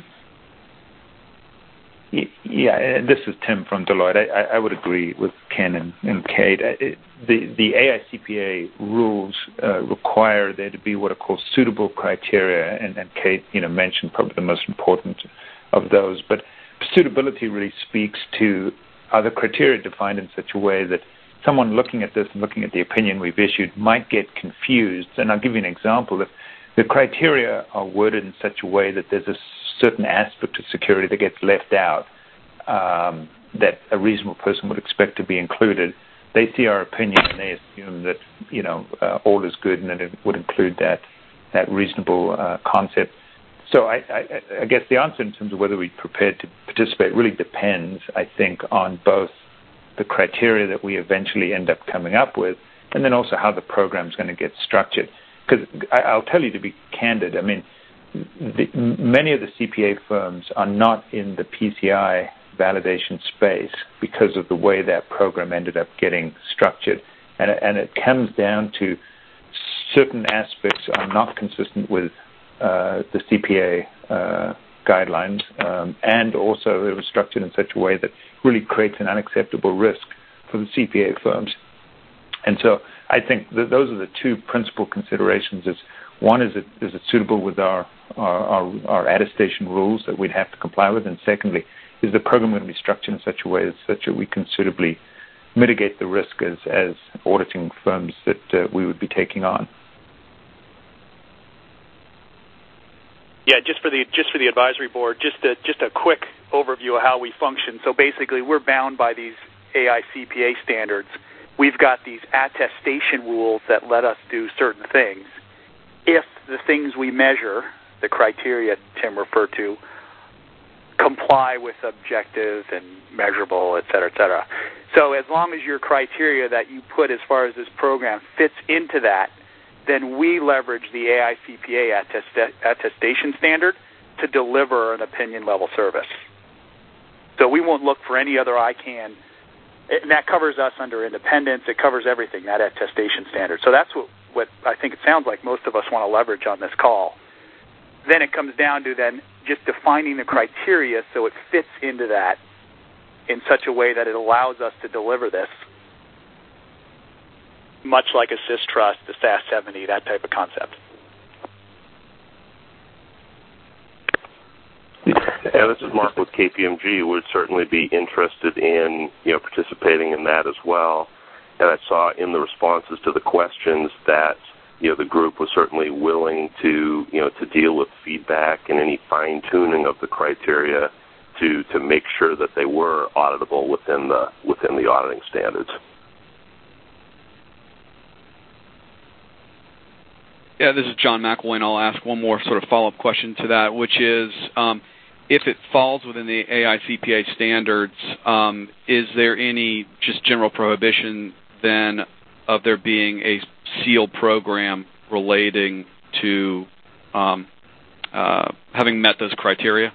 Yeah, this is Tim from Deloitte. I, I would agree with Ken and, and Kate. The, the A I C P A rules uh, require there to be what are called suitable criteria, and, and Kate, you know, mentioned probably the most important of those. But suitability really speaks to are the criteria defined in such a way that someone looking at this and looking at the opinion we've issued might get confused. And I'll give you an example. If the criteria are worded in such a way that there's a certain aspect of security that gets left out um, that a reasonable person would expect to be included, they see our opinion and they assume that, you know, uh, all is good and that it would include that that reasonable uh, concept. So I, I, I guess the answer in terms of whether we're prepared to participate really depends, I think, on both the criteria that we eventually end up coming up with and then also how the program's going to get structured. Because I'll tell you, to be candid, I mean, the, many of the C P A firms are not in the P C I validation space because of the way that program ended up getting structured. And, and it comes down to certain aspects are not consistent with uh, the C P A uh, guidelines, um, and also it was structured in such a way that really creates an unacceptable risk for the C P A firms. And so I think that those are the two principal considerations. Is one, is it is it suitable with our our, our our attestation rules that we'd have to comply with, and secondly, is the program going to be structured in such a way such that we can suitably mitigate the risk as as auditing firms that uh, we would be taking on. Yeah, just for the just for the advisory board, just a just a quick overview of how we function. So basically, we're bound by these A I C P A standards. We've got these attestation rules that let us do certain things. If the things we measure, the criteria Tim referred to, comply with objective and measurable, et cetera, et cetera. So as long as your criteria that you put as far as this program fits into that, then we leverage the A I C P A attest- attestation standard to deliver an opinion level service. So we won't look for any other I CAN. And that covers us under independence. It covers everything, that attestation standard. So that's what, what I think it sounds like most of us want to leverage on this call. Then it comes down to then just defining the criteria so it fits into that in such a way that it allows us to deliver this, much like a SysTrust, the S A S seventy, that type of concept. Yeah, this is Mark with K P M G. Would certainly be interested in, you know, participating in that as well. And I saw in the responses to the questions that, you know, the group was certainly willing to, you know, to deal with feedback and any fine tuning of the criteria to to make sure that they were auditable within the within the auditing standards. Yeah, this is John McElwain. I'll ask one more sort of follow-up question to that, which is, um, if it falls within the A I C P A standards, um, is there any just general prohibition then of there being a SEAL program relating to um, uh, having met those criteria?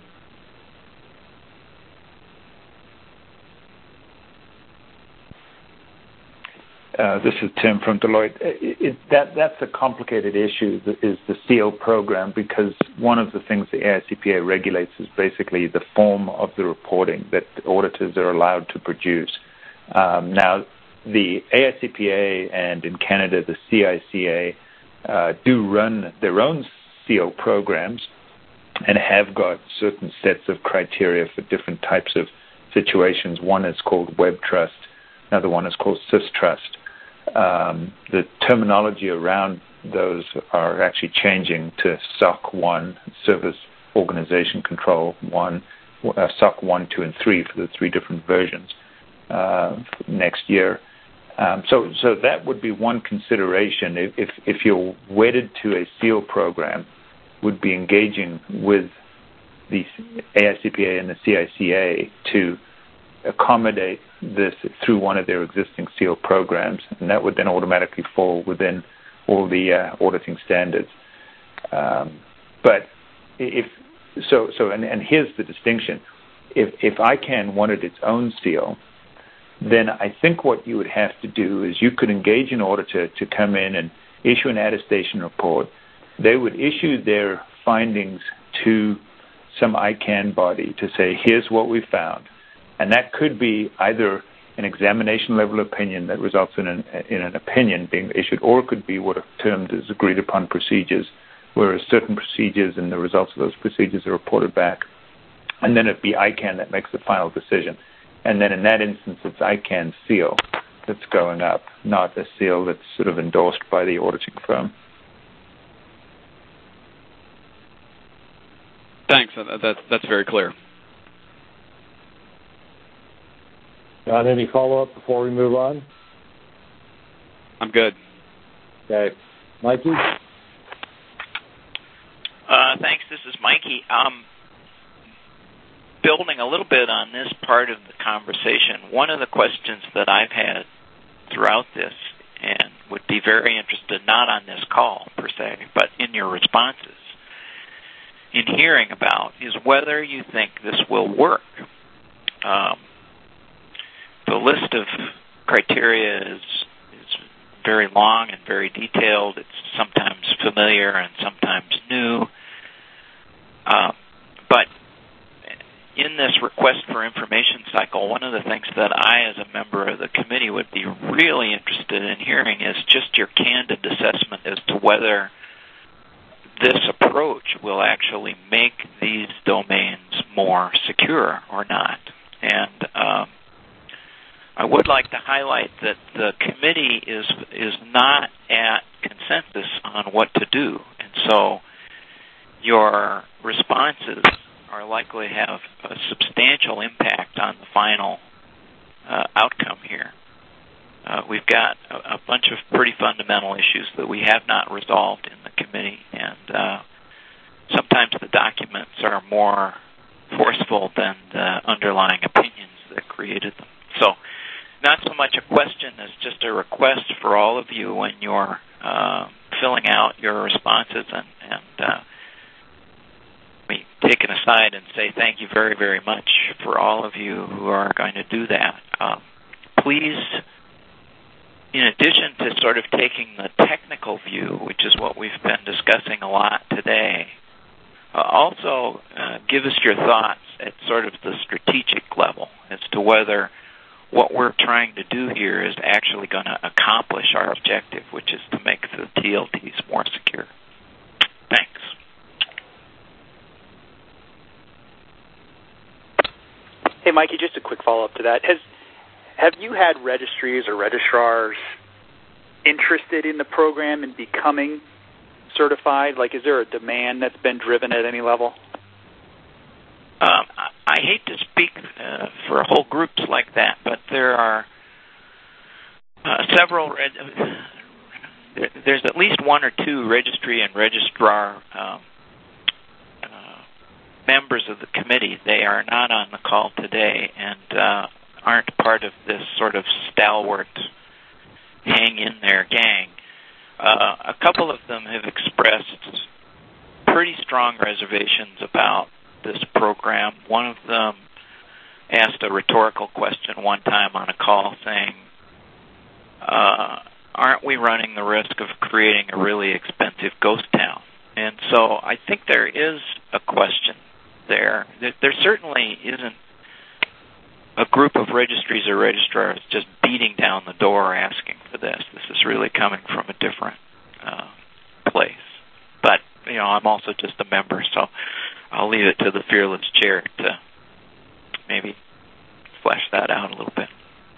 Uh, this is Tim from Deloitte. It, it, that, that's a complicated issue, is the SEAL program, because one of the things the A I C P A regulates is basically the form of the reporting that auditors are allowed to produce. Um, now, the A I C P A and in Canada, the C I C A uh, do run their own SEAL programs and have got certain sets of criteria for different types of situations. One is called Web Trust. Another one is called SysTrust. Um, the terminology around those are actually changing to S O C one, Service Organization Control one, uh, S O C one, two, and three for the three different versions uh, next year. Um, so, so that would be one consideration. If, if, if you're wedded to a SEAL program, would be engaging with the A I C P A and the C I C A to accommodate this through one of their existing SEAL programs, and that would then automatically fall within all the uh, auditing standards. Um, but if so, so and, and here's the distinction: if if I C A N wanted its own SEAL, then I think what you would have to do is you could engage an auditor to come in and issue an attestation report. They would issue their findings to some I C A N body to say, here's what we found. And that could be either an examination level opinion that results in an, in an opinion being issued, or it could be what are termed as agreed upon procedures, whereas certain procedures and the results of those procedures are reported back. And then it'd be I C A N that makes the final decision. And then in that instance, it's I C A N SEAL that's going up, not a SEAL that's sort of endorsed by the auditing firm. Thanks. That, that's very clear. John, any follow-up before we move on? I'm good. Okay. Mikey? Uh, thanks. This is Mikey. Um, building a little bit on this part of the conversation, one of the questions that I've had throughout this, and would be very interested, not on this call per se, but in your responses, in hearing about, is whether you think this will work. Um, the list of criteria is, is very long and very detailed. It's sometimes familiar and sometimes new. Uh, but in this request for information cycle, one of the things that I, as a member of the committee, would be really interested in hearing is just your candid assessment as to whether this approach will actually make these domains more secure or not. And um, I would like to highlight that the committee is is not at consensus on what to do. And so your responses are likely to have a substantial impact on the final uh, outcome here. Uh, we've got a, a bunch of pretty fundamental issues that we have not resolved in the committee, and uh, sometimes the documents are more forceful than the underlying opinions that created them. So not so much a question as just a request for all of you when you're uh, filling out your responses, and, and uh, we take it aside and say thank you very, very much for all of you who are going to do that. Um, please, in addition to sort of taking the technical view, which is what we've been discussing a lot today, uh, also uh, give us your thoughts at sort of the strategic level as to whether what we're trying to do here is actually going to accomplish our objective, which is to make the T L Ts more secure. Thanks. Hey, Mikey, just a quick follow-up to that. Has Have you had registries or registrars interested in the program and becoming certified? Like, is there a demand that's been driven at any level? Um, I hate to speak uh, for whole groups like that, but there are uh, several, uh, there's at least one or two registry and registrar um, uh, members of the committee. They are not on the call today and uh, aren't part of this sort of stalwart hang-in-there gang. Uh, a couple of them have expressed pretty strong reservations about this program. One of them asked a rhetorical question one time on a call saying, uh, aren't we running the risk of creating a really expensive ghost town? And so I think there is a question there. There certainly isn't a group of registries or registrars just beating down the door asking for this. This is really coming from a different uh, place. But, you know, I'm also just a member, so I'll leave it to the fearless chair to maybe flesh that out a little bit.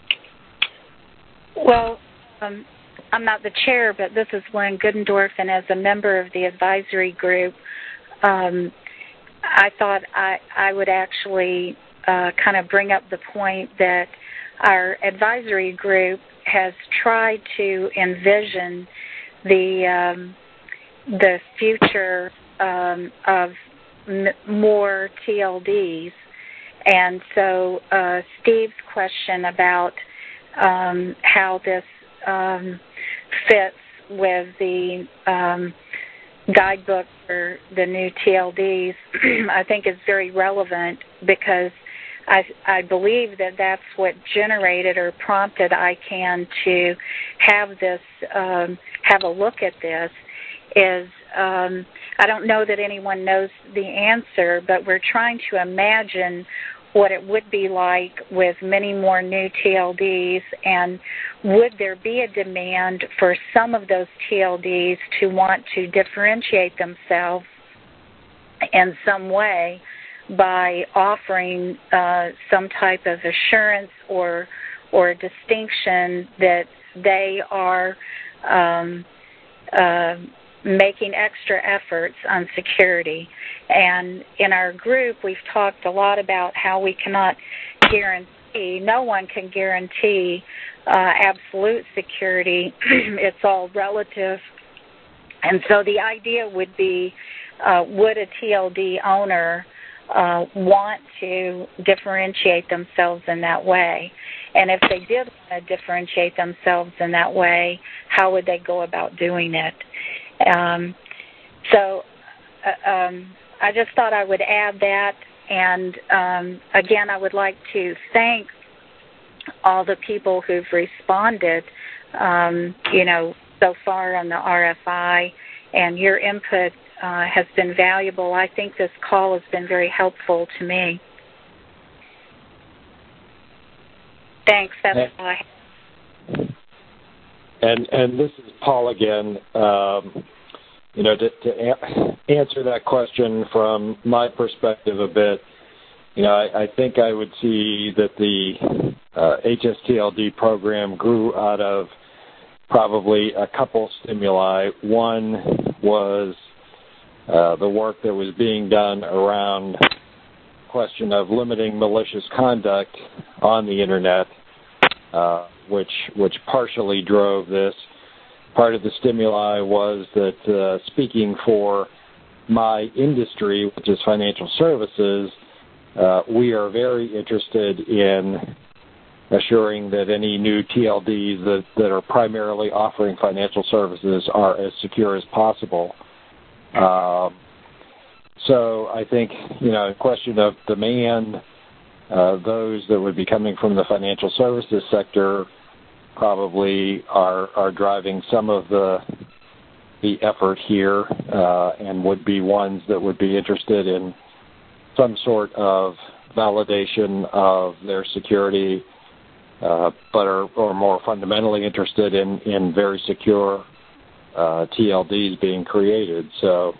Well, um, I'm not the chair, but this is Lynn Goodendorf, and as a member of the advisory group, um, I thought I, I would actually uh, kind of bring up the point that our advisory group has tried to envision the um, the future um, of m- more T L Ds. And so uh, Steve's question about um, how this um, fits with the um, guidebook for the new T L Ds, I think is very relevant, because I, I believe that that's what generated or prompted I C A N to have this, um, have a look at this, is um, I don't know that anyone knows the answer, but we're trying to imagine what it would be like with many more new T L Ds, and would there be a demand for some of those T L Ds to want to differentiate themselves in some way by offering uh, some type of assurance or or distinction that they are um, uh, making extra efforts on security. And in our group, we've talked a lot about how we cannot guarantee, no one can guarantee uh, absolute security. It's all relative. And so the idea would be, uh, would a T L D owner uh, want to differentiate themselves in that way? And if they did want to differentiate themselves in that way, how would they go about doing it? Um, so uh, um, I just thought I would add that. And um, again, I would like to thank all the people who've responded, um, you know, so far on the R F I, and your input uh, has been valuable. I think this call has been very helpful to me. Thanks. That's all I have. And and this is Paul again. Um, you know, to, to a- answer that question from my perspective a bit, you know, I, I think I would see that the uh, H S T L D program grew out of probably a couple stimuli. One was uh, the work that was being done around the question of limiting malicious conduct on the Internet, uh, which which partially drove this. Part of the stimuli was that uh, speaking for my industry, which is financial services, uh, we are very interested in assuring that any new T L Ds that, that are primarily offering financial services are as secure as possible. Um, so I think, you know, a question of demand, uh, those that would be coming from the financial services sector probably are are driving some of the the effort here, uh, and would be ones that would be interested in some sort of validation of their security, uh, but are, are more fundamentally interested in, in very secure uh, T L Ds being created. So,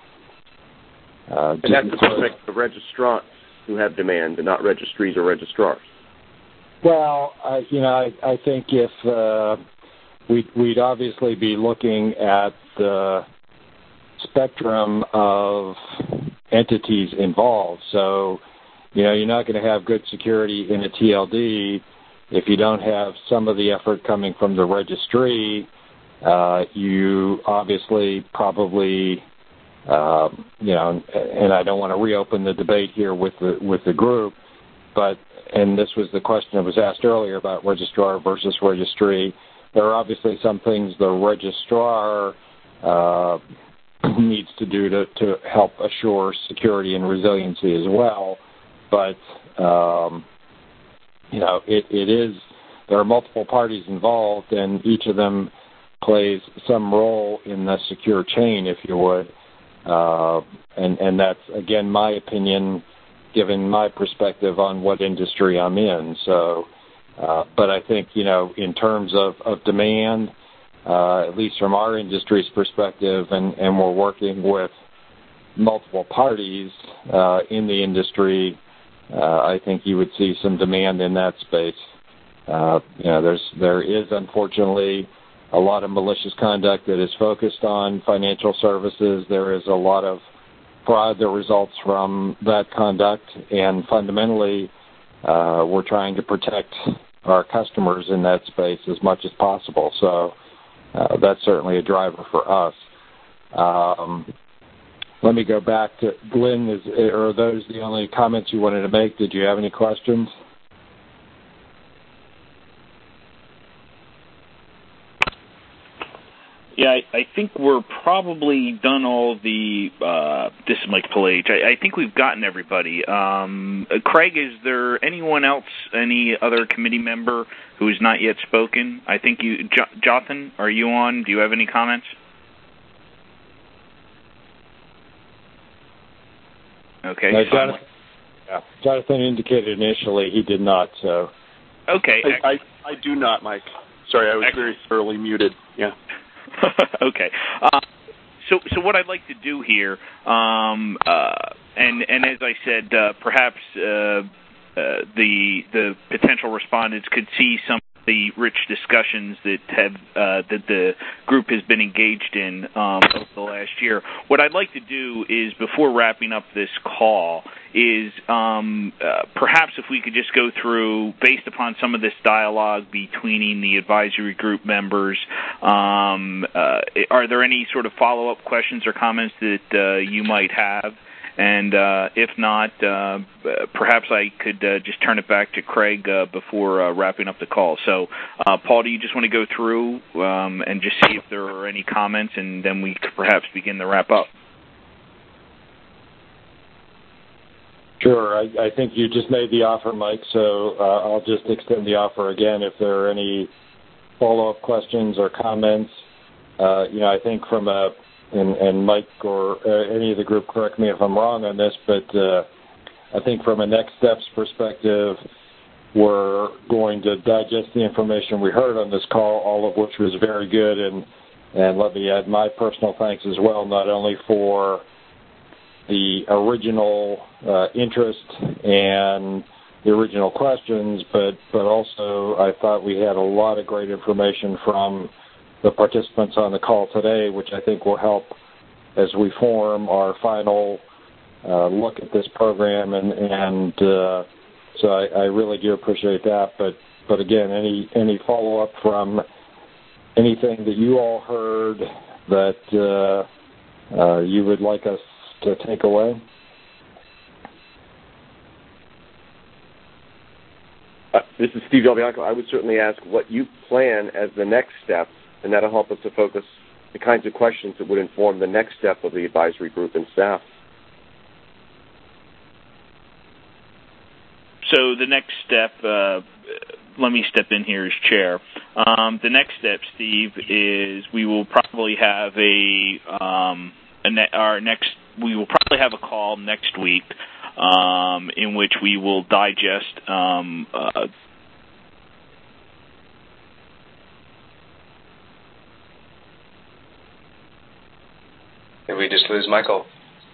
uh, and that's the perspective of registrants who have demand, and not registries or registrars. Well, I, you know, I, I think if uh, we'd, we'd obviously be looking at the spectrum of entities involved. So, you know, you're not going to have good security in a T L D if you don't have some of the effort coming from the registry. Uh, you obviously probably, uh, you know, and I don't want to reopen the debate here with the with the group, but and this was the question that was asked earlier about registrar versus registry. There are obviously some things the registrar uh, needs to do to, to help assure security and resiliency as well. But, um, you know, it, it is there are multiple parties involved, and each of them plays some role in the secure chain, if you would. Uh, and, and that's, again, my opinion, given my perspective on what industry I'm in. So, uh, but I think, you know, in terms of, of demand, uh, at least from our industry's perspective, and, and we're working with multiple parties uh, in the industry, uh, I think you would see some demand in that space. Uh, you know, there's there is unfortunately a lot of malicious conduct that is focused on financial services. There is a lot of fraud that results from that conduct, and fundamentally, uh, we're trying to protect our customers in that space as much as possible. So uh, that's certainly a driver for us. Um, let me go back to Glenn. Is, are those the only comments you wanted to make? Did you have any questions? Yeah, I, I think we're probably done all the, uh, this is Mike Pillage. I, I think we've gotten everybody. Um, uh, Craig, is there anyone else, any other committee member who has not yet spoken? I think you, jo- Jonathan, are you on? Do you have any comments? Okay. No, Jonathan, yeah, Jonathan indicated initially he did not, so. Okay. I, I, I do not, Mike. Sorry, I was Excellent. very thoroughly muted. Yeah. Okay. Uh, so, so what I'd like to do here, um, uh, and and as I said, uh, perhaps uh, uh, the the potential respondents could see some of the rich discussions that have uh, that the group has been engaged in um, over the last year. What I'd like to do is, before wrapping up this call, is um, uh, perhaps if we could just go through, based upon some of this dialogue between the advisory group members, um, uh, are there any sort of follow-up questions or comments that uh, you might have? And uh, if not, uh, perhaps I could uh, just turn it back to Craig uh, before uh, wrapping up the call. So, uh, Paul, do you just want to go through um, and just see if there are any comments, and then we could perhaps begin the wrap-up? Sure. I, I think you just made the offer, Mike, so uh, I'll just extend the offer again. If there are any follow-up questions or comments, uh, you know, I think from a And, and Mike or uh, any of the group, correct me if I'm wrong on this, but uh, I think from a next steps perspective, we're going to digest the information we heard on this call, all of which was very good, and, and let me add my personal thanks as well, not only for the original uh, interest and the original questions, but, but also I thought we had a lot of great information from the participants on the call today, which I think will help as we form our final uh, look at this program. And, and uh, so I, I really do appreciate that. But, but again, any, any follow-up from anything that you all heard that uh, uh, you would like us to take away? Uh, this is Steve Del Bianco. I would certainly ask what you plan as the next step, and that'll help us to focus the kinds of questions that would inform the next step of the advisory group and staff. So the next step, uh, let me step in here as chair. Um, the next step, Steve, is we will probably have a, um, a ne- our next. We will probably have a call next week um, in which we will digest. Um, uh, Did we just lose Michael?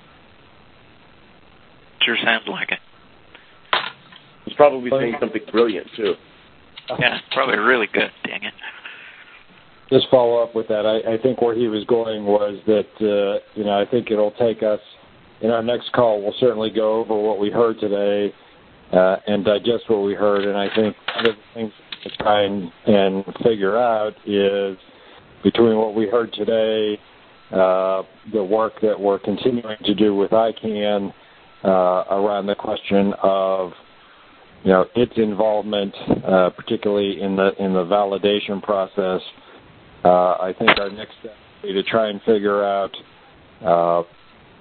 Sure sounds like it. He's probably saying something brilliant, too. Yeah, probably really good, dang it. Just follow up with that. I, I think where he was going was that, uh, you know, I think it'll take us, in our next call, we'll certainly go over what we heard today uh, and digest what we heard. And I think one of the things to try and, and figure out is between what we heard today, Uh, the work that we're continuing to do with I CANN uh, around the question of, you know, its involvement, uh, particularly in the in the validation process. Uh, I think our next step will be to try and figure out uh,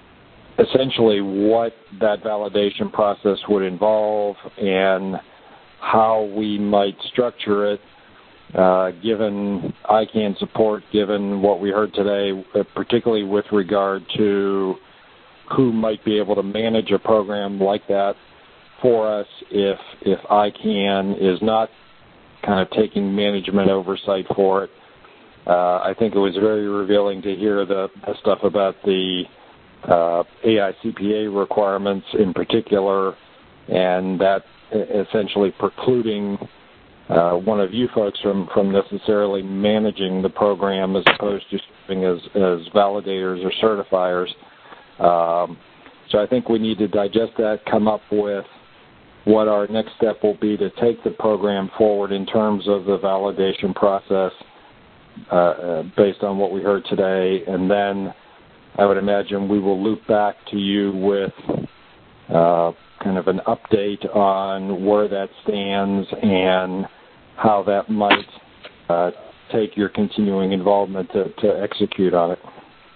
essentially what that validation process would involve and how we might structure it, uh, given I CAN support, given what we heard today, uh, particularly with regard to who might be able to manage a program like that for us if if I CAN is not kind of taking management oversight for it. Uh, I think it was very revealing to hear the, the stuff about the uh, A I C P A requirements in particular, and that essentially precluding uh, one of you folks from, from necessarily managing the program as opposed to serving as, as validators or certifiers. Um, so I think we need to digest that, come up with what our next step will be to take the program forward in terms of the validation process uh, based on what we heard today. And then I would imagine we will loop back to you with uh, kind of an update on where that stands and how that might uh, take your continuing involvement to, to execute on it.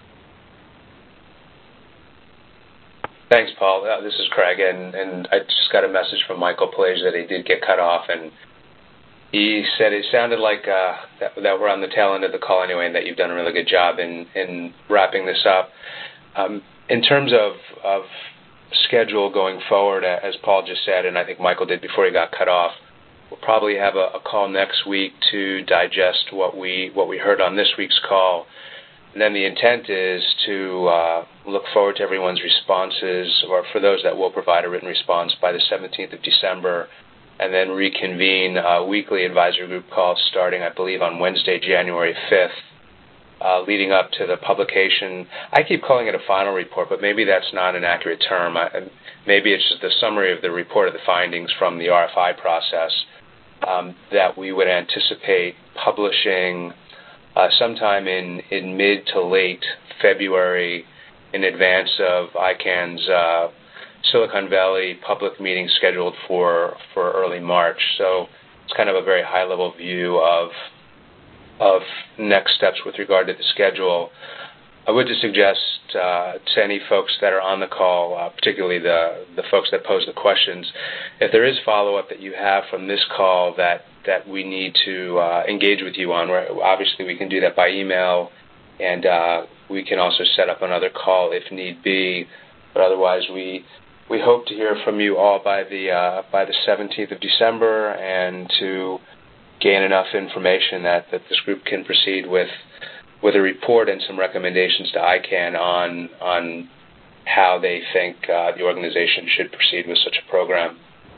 Thanks, Paul. Uh, this is Craig, and, and I just got a message from Michael Plage that he did get cut off, and he said it sounded like uh, that, that we're on the tail end of the call anyway, and that you've done a really good job in, in wrapping this up. Um, in terms of, of schedule going forward, as Paul just said, and I think Michael did before he got cut off, we'll probably have a, a call next week to digest what we what we heard on this week's call. And then the intent is to uh, look forward to everyone's responses, or for those that will provide a written response by the seventeenth of December, and then reconvene a weekly advisory group calls starting, I believe, on Wednesday, January fifth, uh, leading up to the publication. I keep calling it a final report, but maybe that's not an accurate term. I, maybe it's just the summary of the report of the findings from the R F I process um, that we would anticipate publishing Uh, sometime in, in mid to late February in advance of I CAN's uh, Silicon Valley public meeting scheduled for, for early March. So it's kind of a very high-level view of, of next steps with regard to the schedule. I would just suggest uh, to any folks that are on the call, uh, particularly the, the folks that pose the questions, if there is follow-up that you have from this call that that we need to uh, engage with you on. Obviously, we can do that by email, and uh, we can also set up another call if need be. But otherwise, we we hope to hear from you all by the uh, by the seventeenth of December, and to gain enough information that, that this group can proceed with with a report and some recommendations to I CAN on on how they think uh, the organization should proceed with such a program.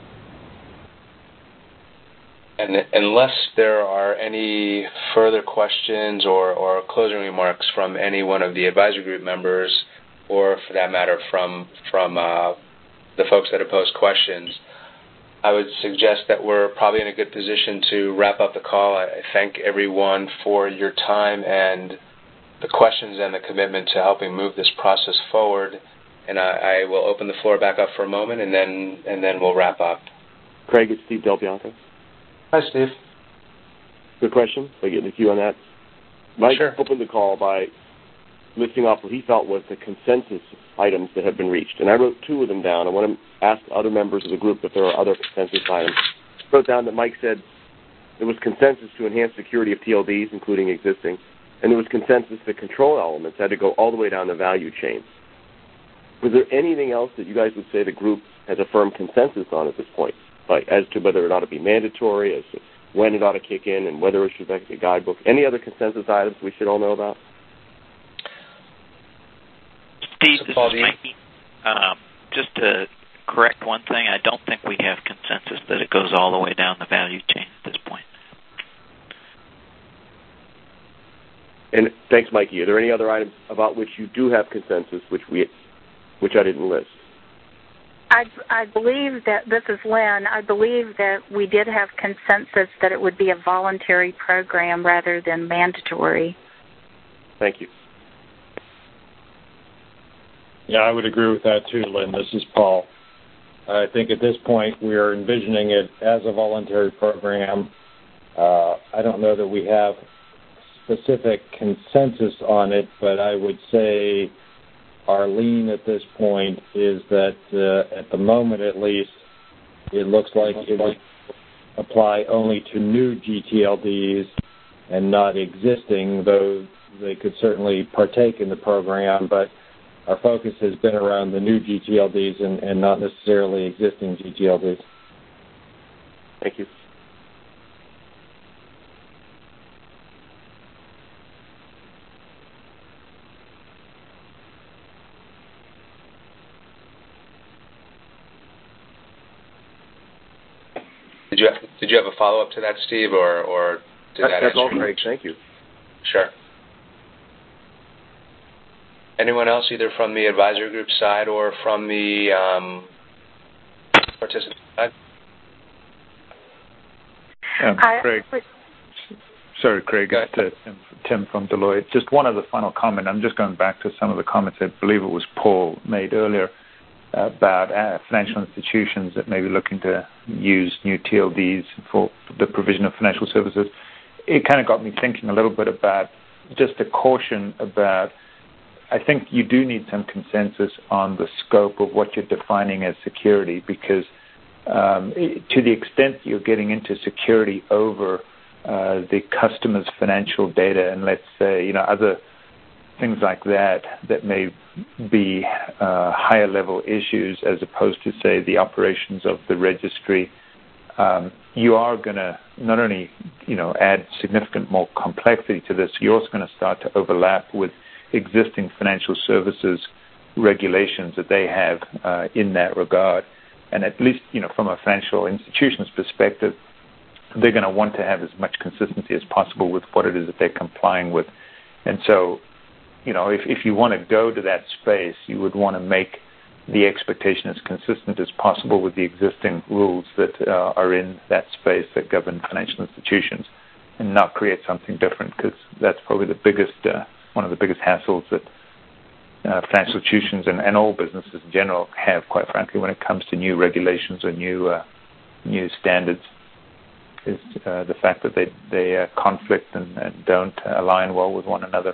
And unless there are any further questions or, or closing remarks from any one of the advisory group members, or for that matter from from uh, the folks that have posed questions, I would suggest that we're probably in a good position to wrap up the call. I thank everyone for your time and the questions and the commitment to helping move this process forward. And I, I will open the floor back up for a moment, and then and then we'll wrap up. Craig, it's Steve Del Bianco. Hi, Steve. Good question. I get the cue on that. Mike sure. opened the call by listing off what he felt was the consensus items that have been reached. And I wrote two of them down. I want to ask other members of the group if there are other consensus items. I wrote down that Mike said there was consensus to enhance security of T L Ds, including existing, and there was consensus that control elements had to go all the way down the value chain. Was there anything else that you guys would say the group has a firm consensus on at this point? Like as to whether it ought to be mandatory, as to when it ought to kick in, and whether it should be a guidebook. Any other consensus items we should all know about? Steve, this is Mikey. Um, just to correct one thing, I don't think we have consensus that it goes all the way down the value chain at this point. And thanks, Mikey. Are there any other items about which you do have consensus, which we, which I didn't list? I, I believe that, this is Lynn, I believe that we did have consensus that it would be a voluntary program rather than mandatory. Thank you. Yeah, I would agree with that too, Lynn. This is Paul. I think at this point we are envisioning it as a voluntary program. Uh, I don't know that we have specific consensus on it, but I would say our lean at this point is that uh, at the moment at least, it looks like it would apply only to new G T L Ds and not existing, though they could certainly partake in the program, but our focus has been around the new G T L Ds and, and not necessarily existing G T L Ds. Thank you. Did you have, did you have a follow-up to that, Steve, or, or did that, that That's answer? all, Craig. Thank you. Sure. Anyone else, either from the advisory group side or from the um, participant side? Um, Craig. Sorry, Craig. It's uh, Tim, Tim from Deloitte. Just one other final comment. I'm just going back to some of the comments I believe it was Paul made earlier about uh, financial institutions that may be looking to use new T L Ds for the provision of financial services. It kind of got me thinking a little bit about just a caution about, I think you do need some consensus on the scope of what you're defining as security, because um, to the extent you're getting into security over uh, the customer's financial data and, let's say, you know, other things like that that may be uh, higher level issues as opposed to, say, the operations of the registry, um, you are going to not only, you know, add significant more complexity to this, you're also going to start to overlap with existing financial services regulations that they have uh, in that regard. And at least, you know, from a financial institution's perspective, they're going to want to have as much consistency as possible with what it is that they're complying with. And so, you know, if, if you want to go to that space, you would want to make the expectation as consistent as possible with the existing rules that uh, are in that space that govern financial institutions, and not create something different, because that's probably the biggest, uh, one of the biggest hassles that uh, financial institutions and, and all businesses in general have, quite frankly, when it comes to new regulations or new uh, new standards, is uh, the fact that they, they uh, conflict and, and don't align well with one another.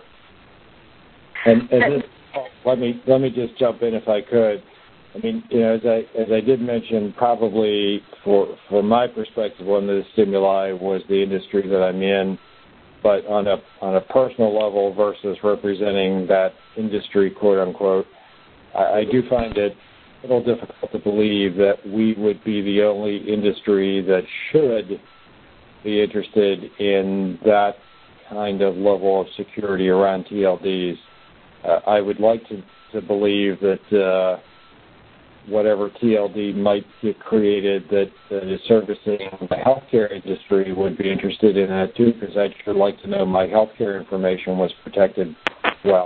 And, and this, let me let me just jump in if I could. I mean, you know, as I as I did mention, probably for for my perspective, one of the stimuli was the industry that I'm in. But on a on a personal level versus representing that industry, quote unquote, I, I do find it a little difficult to believe that we would be the only industry that should be interested in that kind of level of security around T L Ds. Uh, I would like to, to believe that uh, whatever T L D might get created that, that is servicing the healthcare industry would be interested in that too, because I'd sure like to know my healthcare information was protected well.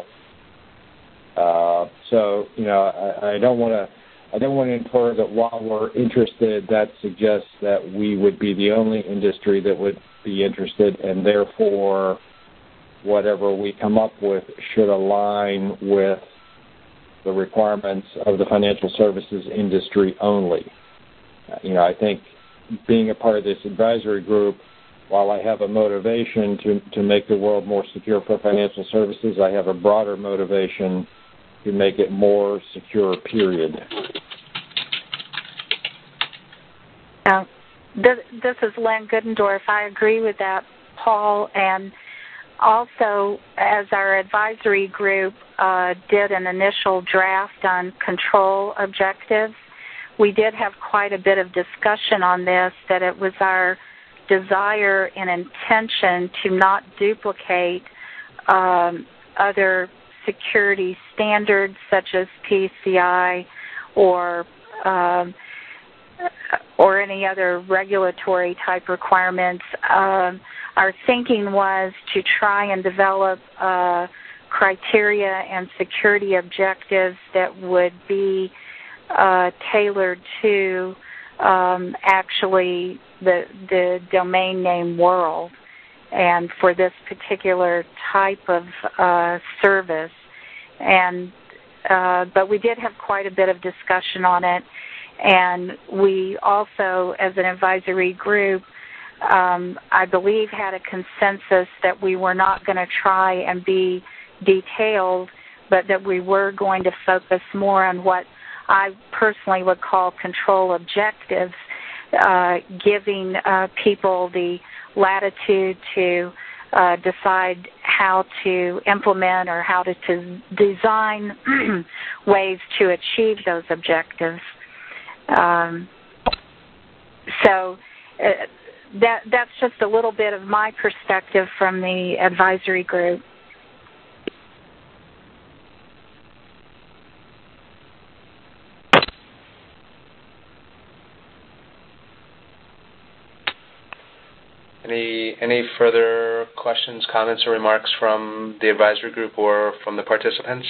Uh, so, you know, I, I don't want to I don't want to infer that while we're interested, that suggests that we would be the only industry that would be interested, and therefore whatever we come up with should align with the requirements of the financial services industry only. Uh, you know, I think being a part of this advisory group, while I have a motivation to, to make the world more secure for financial services, I have a broader motivation to make it more secure, period. Uh, this, this is Lynn Goodendorf. I agree with that, Paul, and also, as our advisory group uh, did an initial draft on control objectives, we did have quite a bit of discussion on this, that it was our desire and intention to not duplicate um, other security standards such as P C I or um, or any other regulatory type requirements. Um, our thinking was to try and develop uh, criteria and security objectives that would be uh, tailored to um, actually the, the domain name world, and for this particular type of uh, service. And uh, but we did have quite a bit of discussion on it. And we also, as an advisory group, um, I believe had a consensus that we were not going to try and be detailed, but that we were going to focus more on what I personally would call control objectives, uh, giving uh, people the latitude to uh, decide how to implement or how to, to design ways to achieve those objectives. Um, so uh, that that's just a little bit of my perspective from the advisory group. Any any further questions, comments, or remarks from the advisory group or from the participants?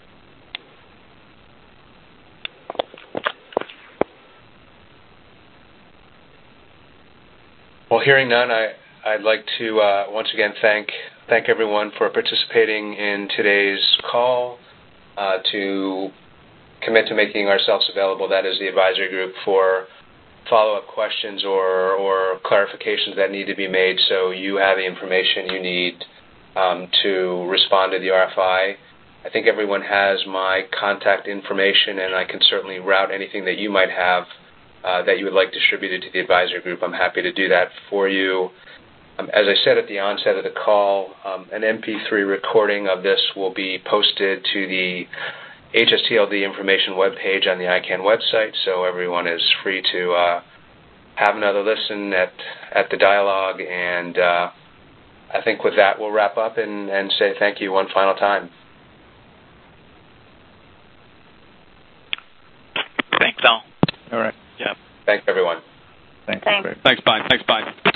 Well, hearing none, I, I'd like to uh, once again thank thank everyone for participating in today's call, uh, to commit to making ourselves available, that is the advisory group, for follow-up questions or, or clarifications that need to be made so you have the information you need um, to respond to the R F I. I think everyone has my contact information, and I can certainly route anything that you might have uh, that you would like distributed to the advisory group. I'm happy to do that for you. Um, as I said at the onset of the call, um, an M P three recording of this will be posted to the H S T L D information webpage on the I CANN website, so everyone is free to uh, have another listen at, at the dialogue. And uh, I think with that, we'll wrap up and, and say thank you one final time. Thanks, all. All right. Yeah. Thanks, everyone. Thanks. Thanks. Thanks, bye. Thanks, bye.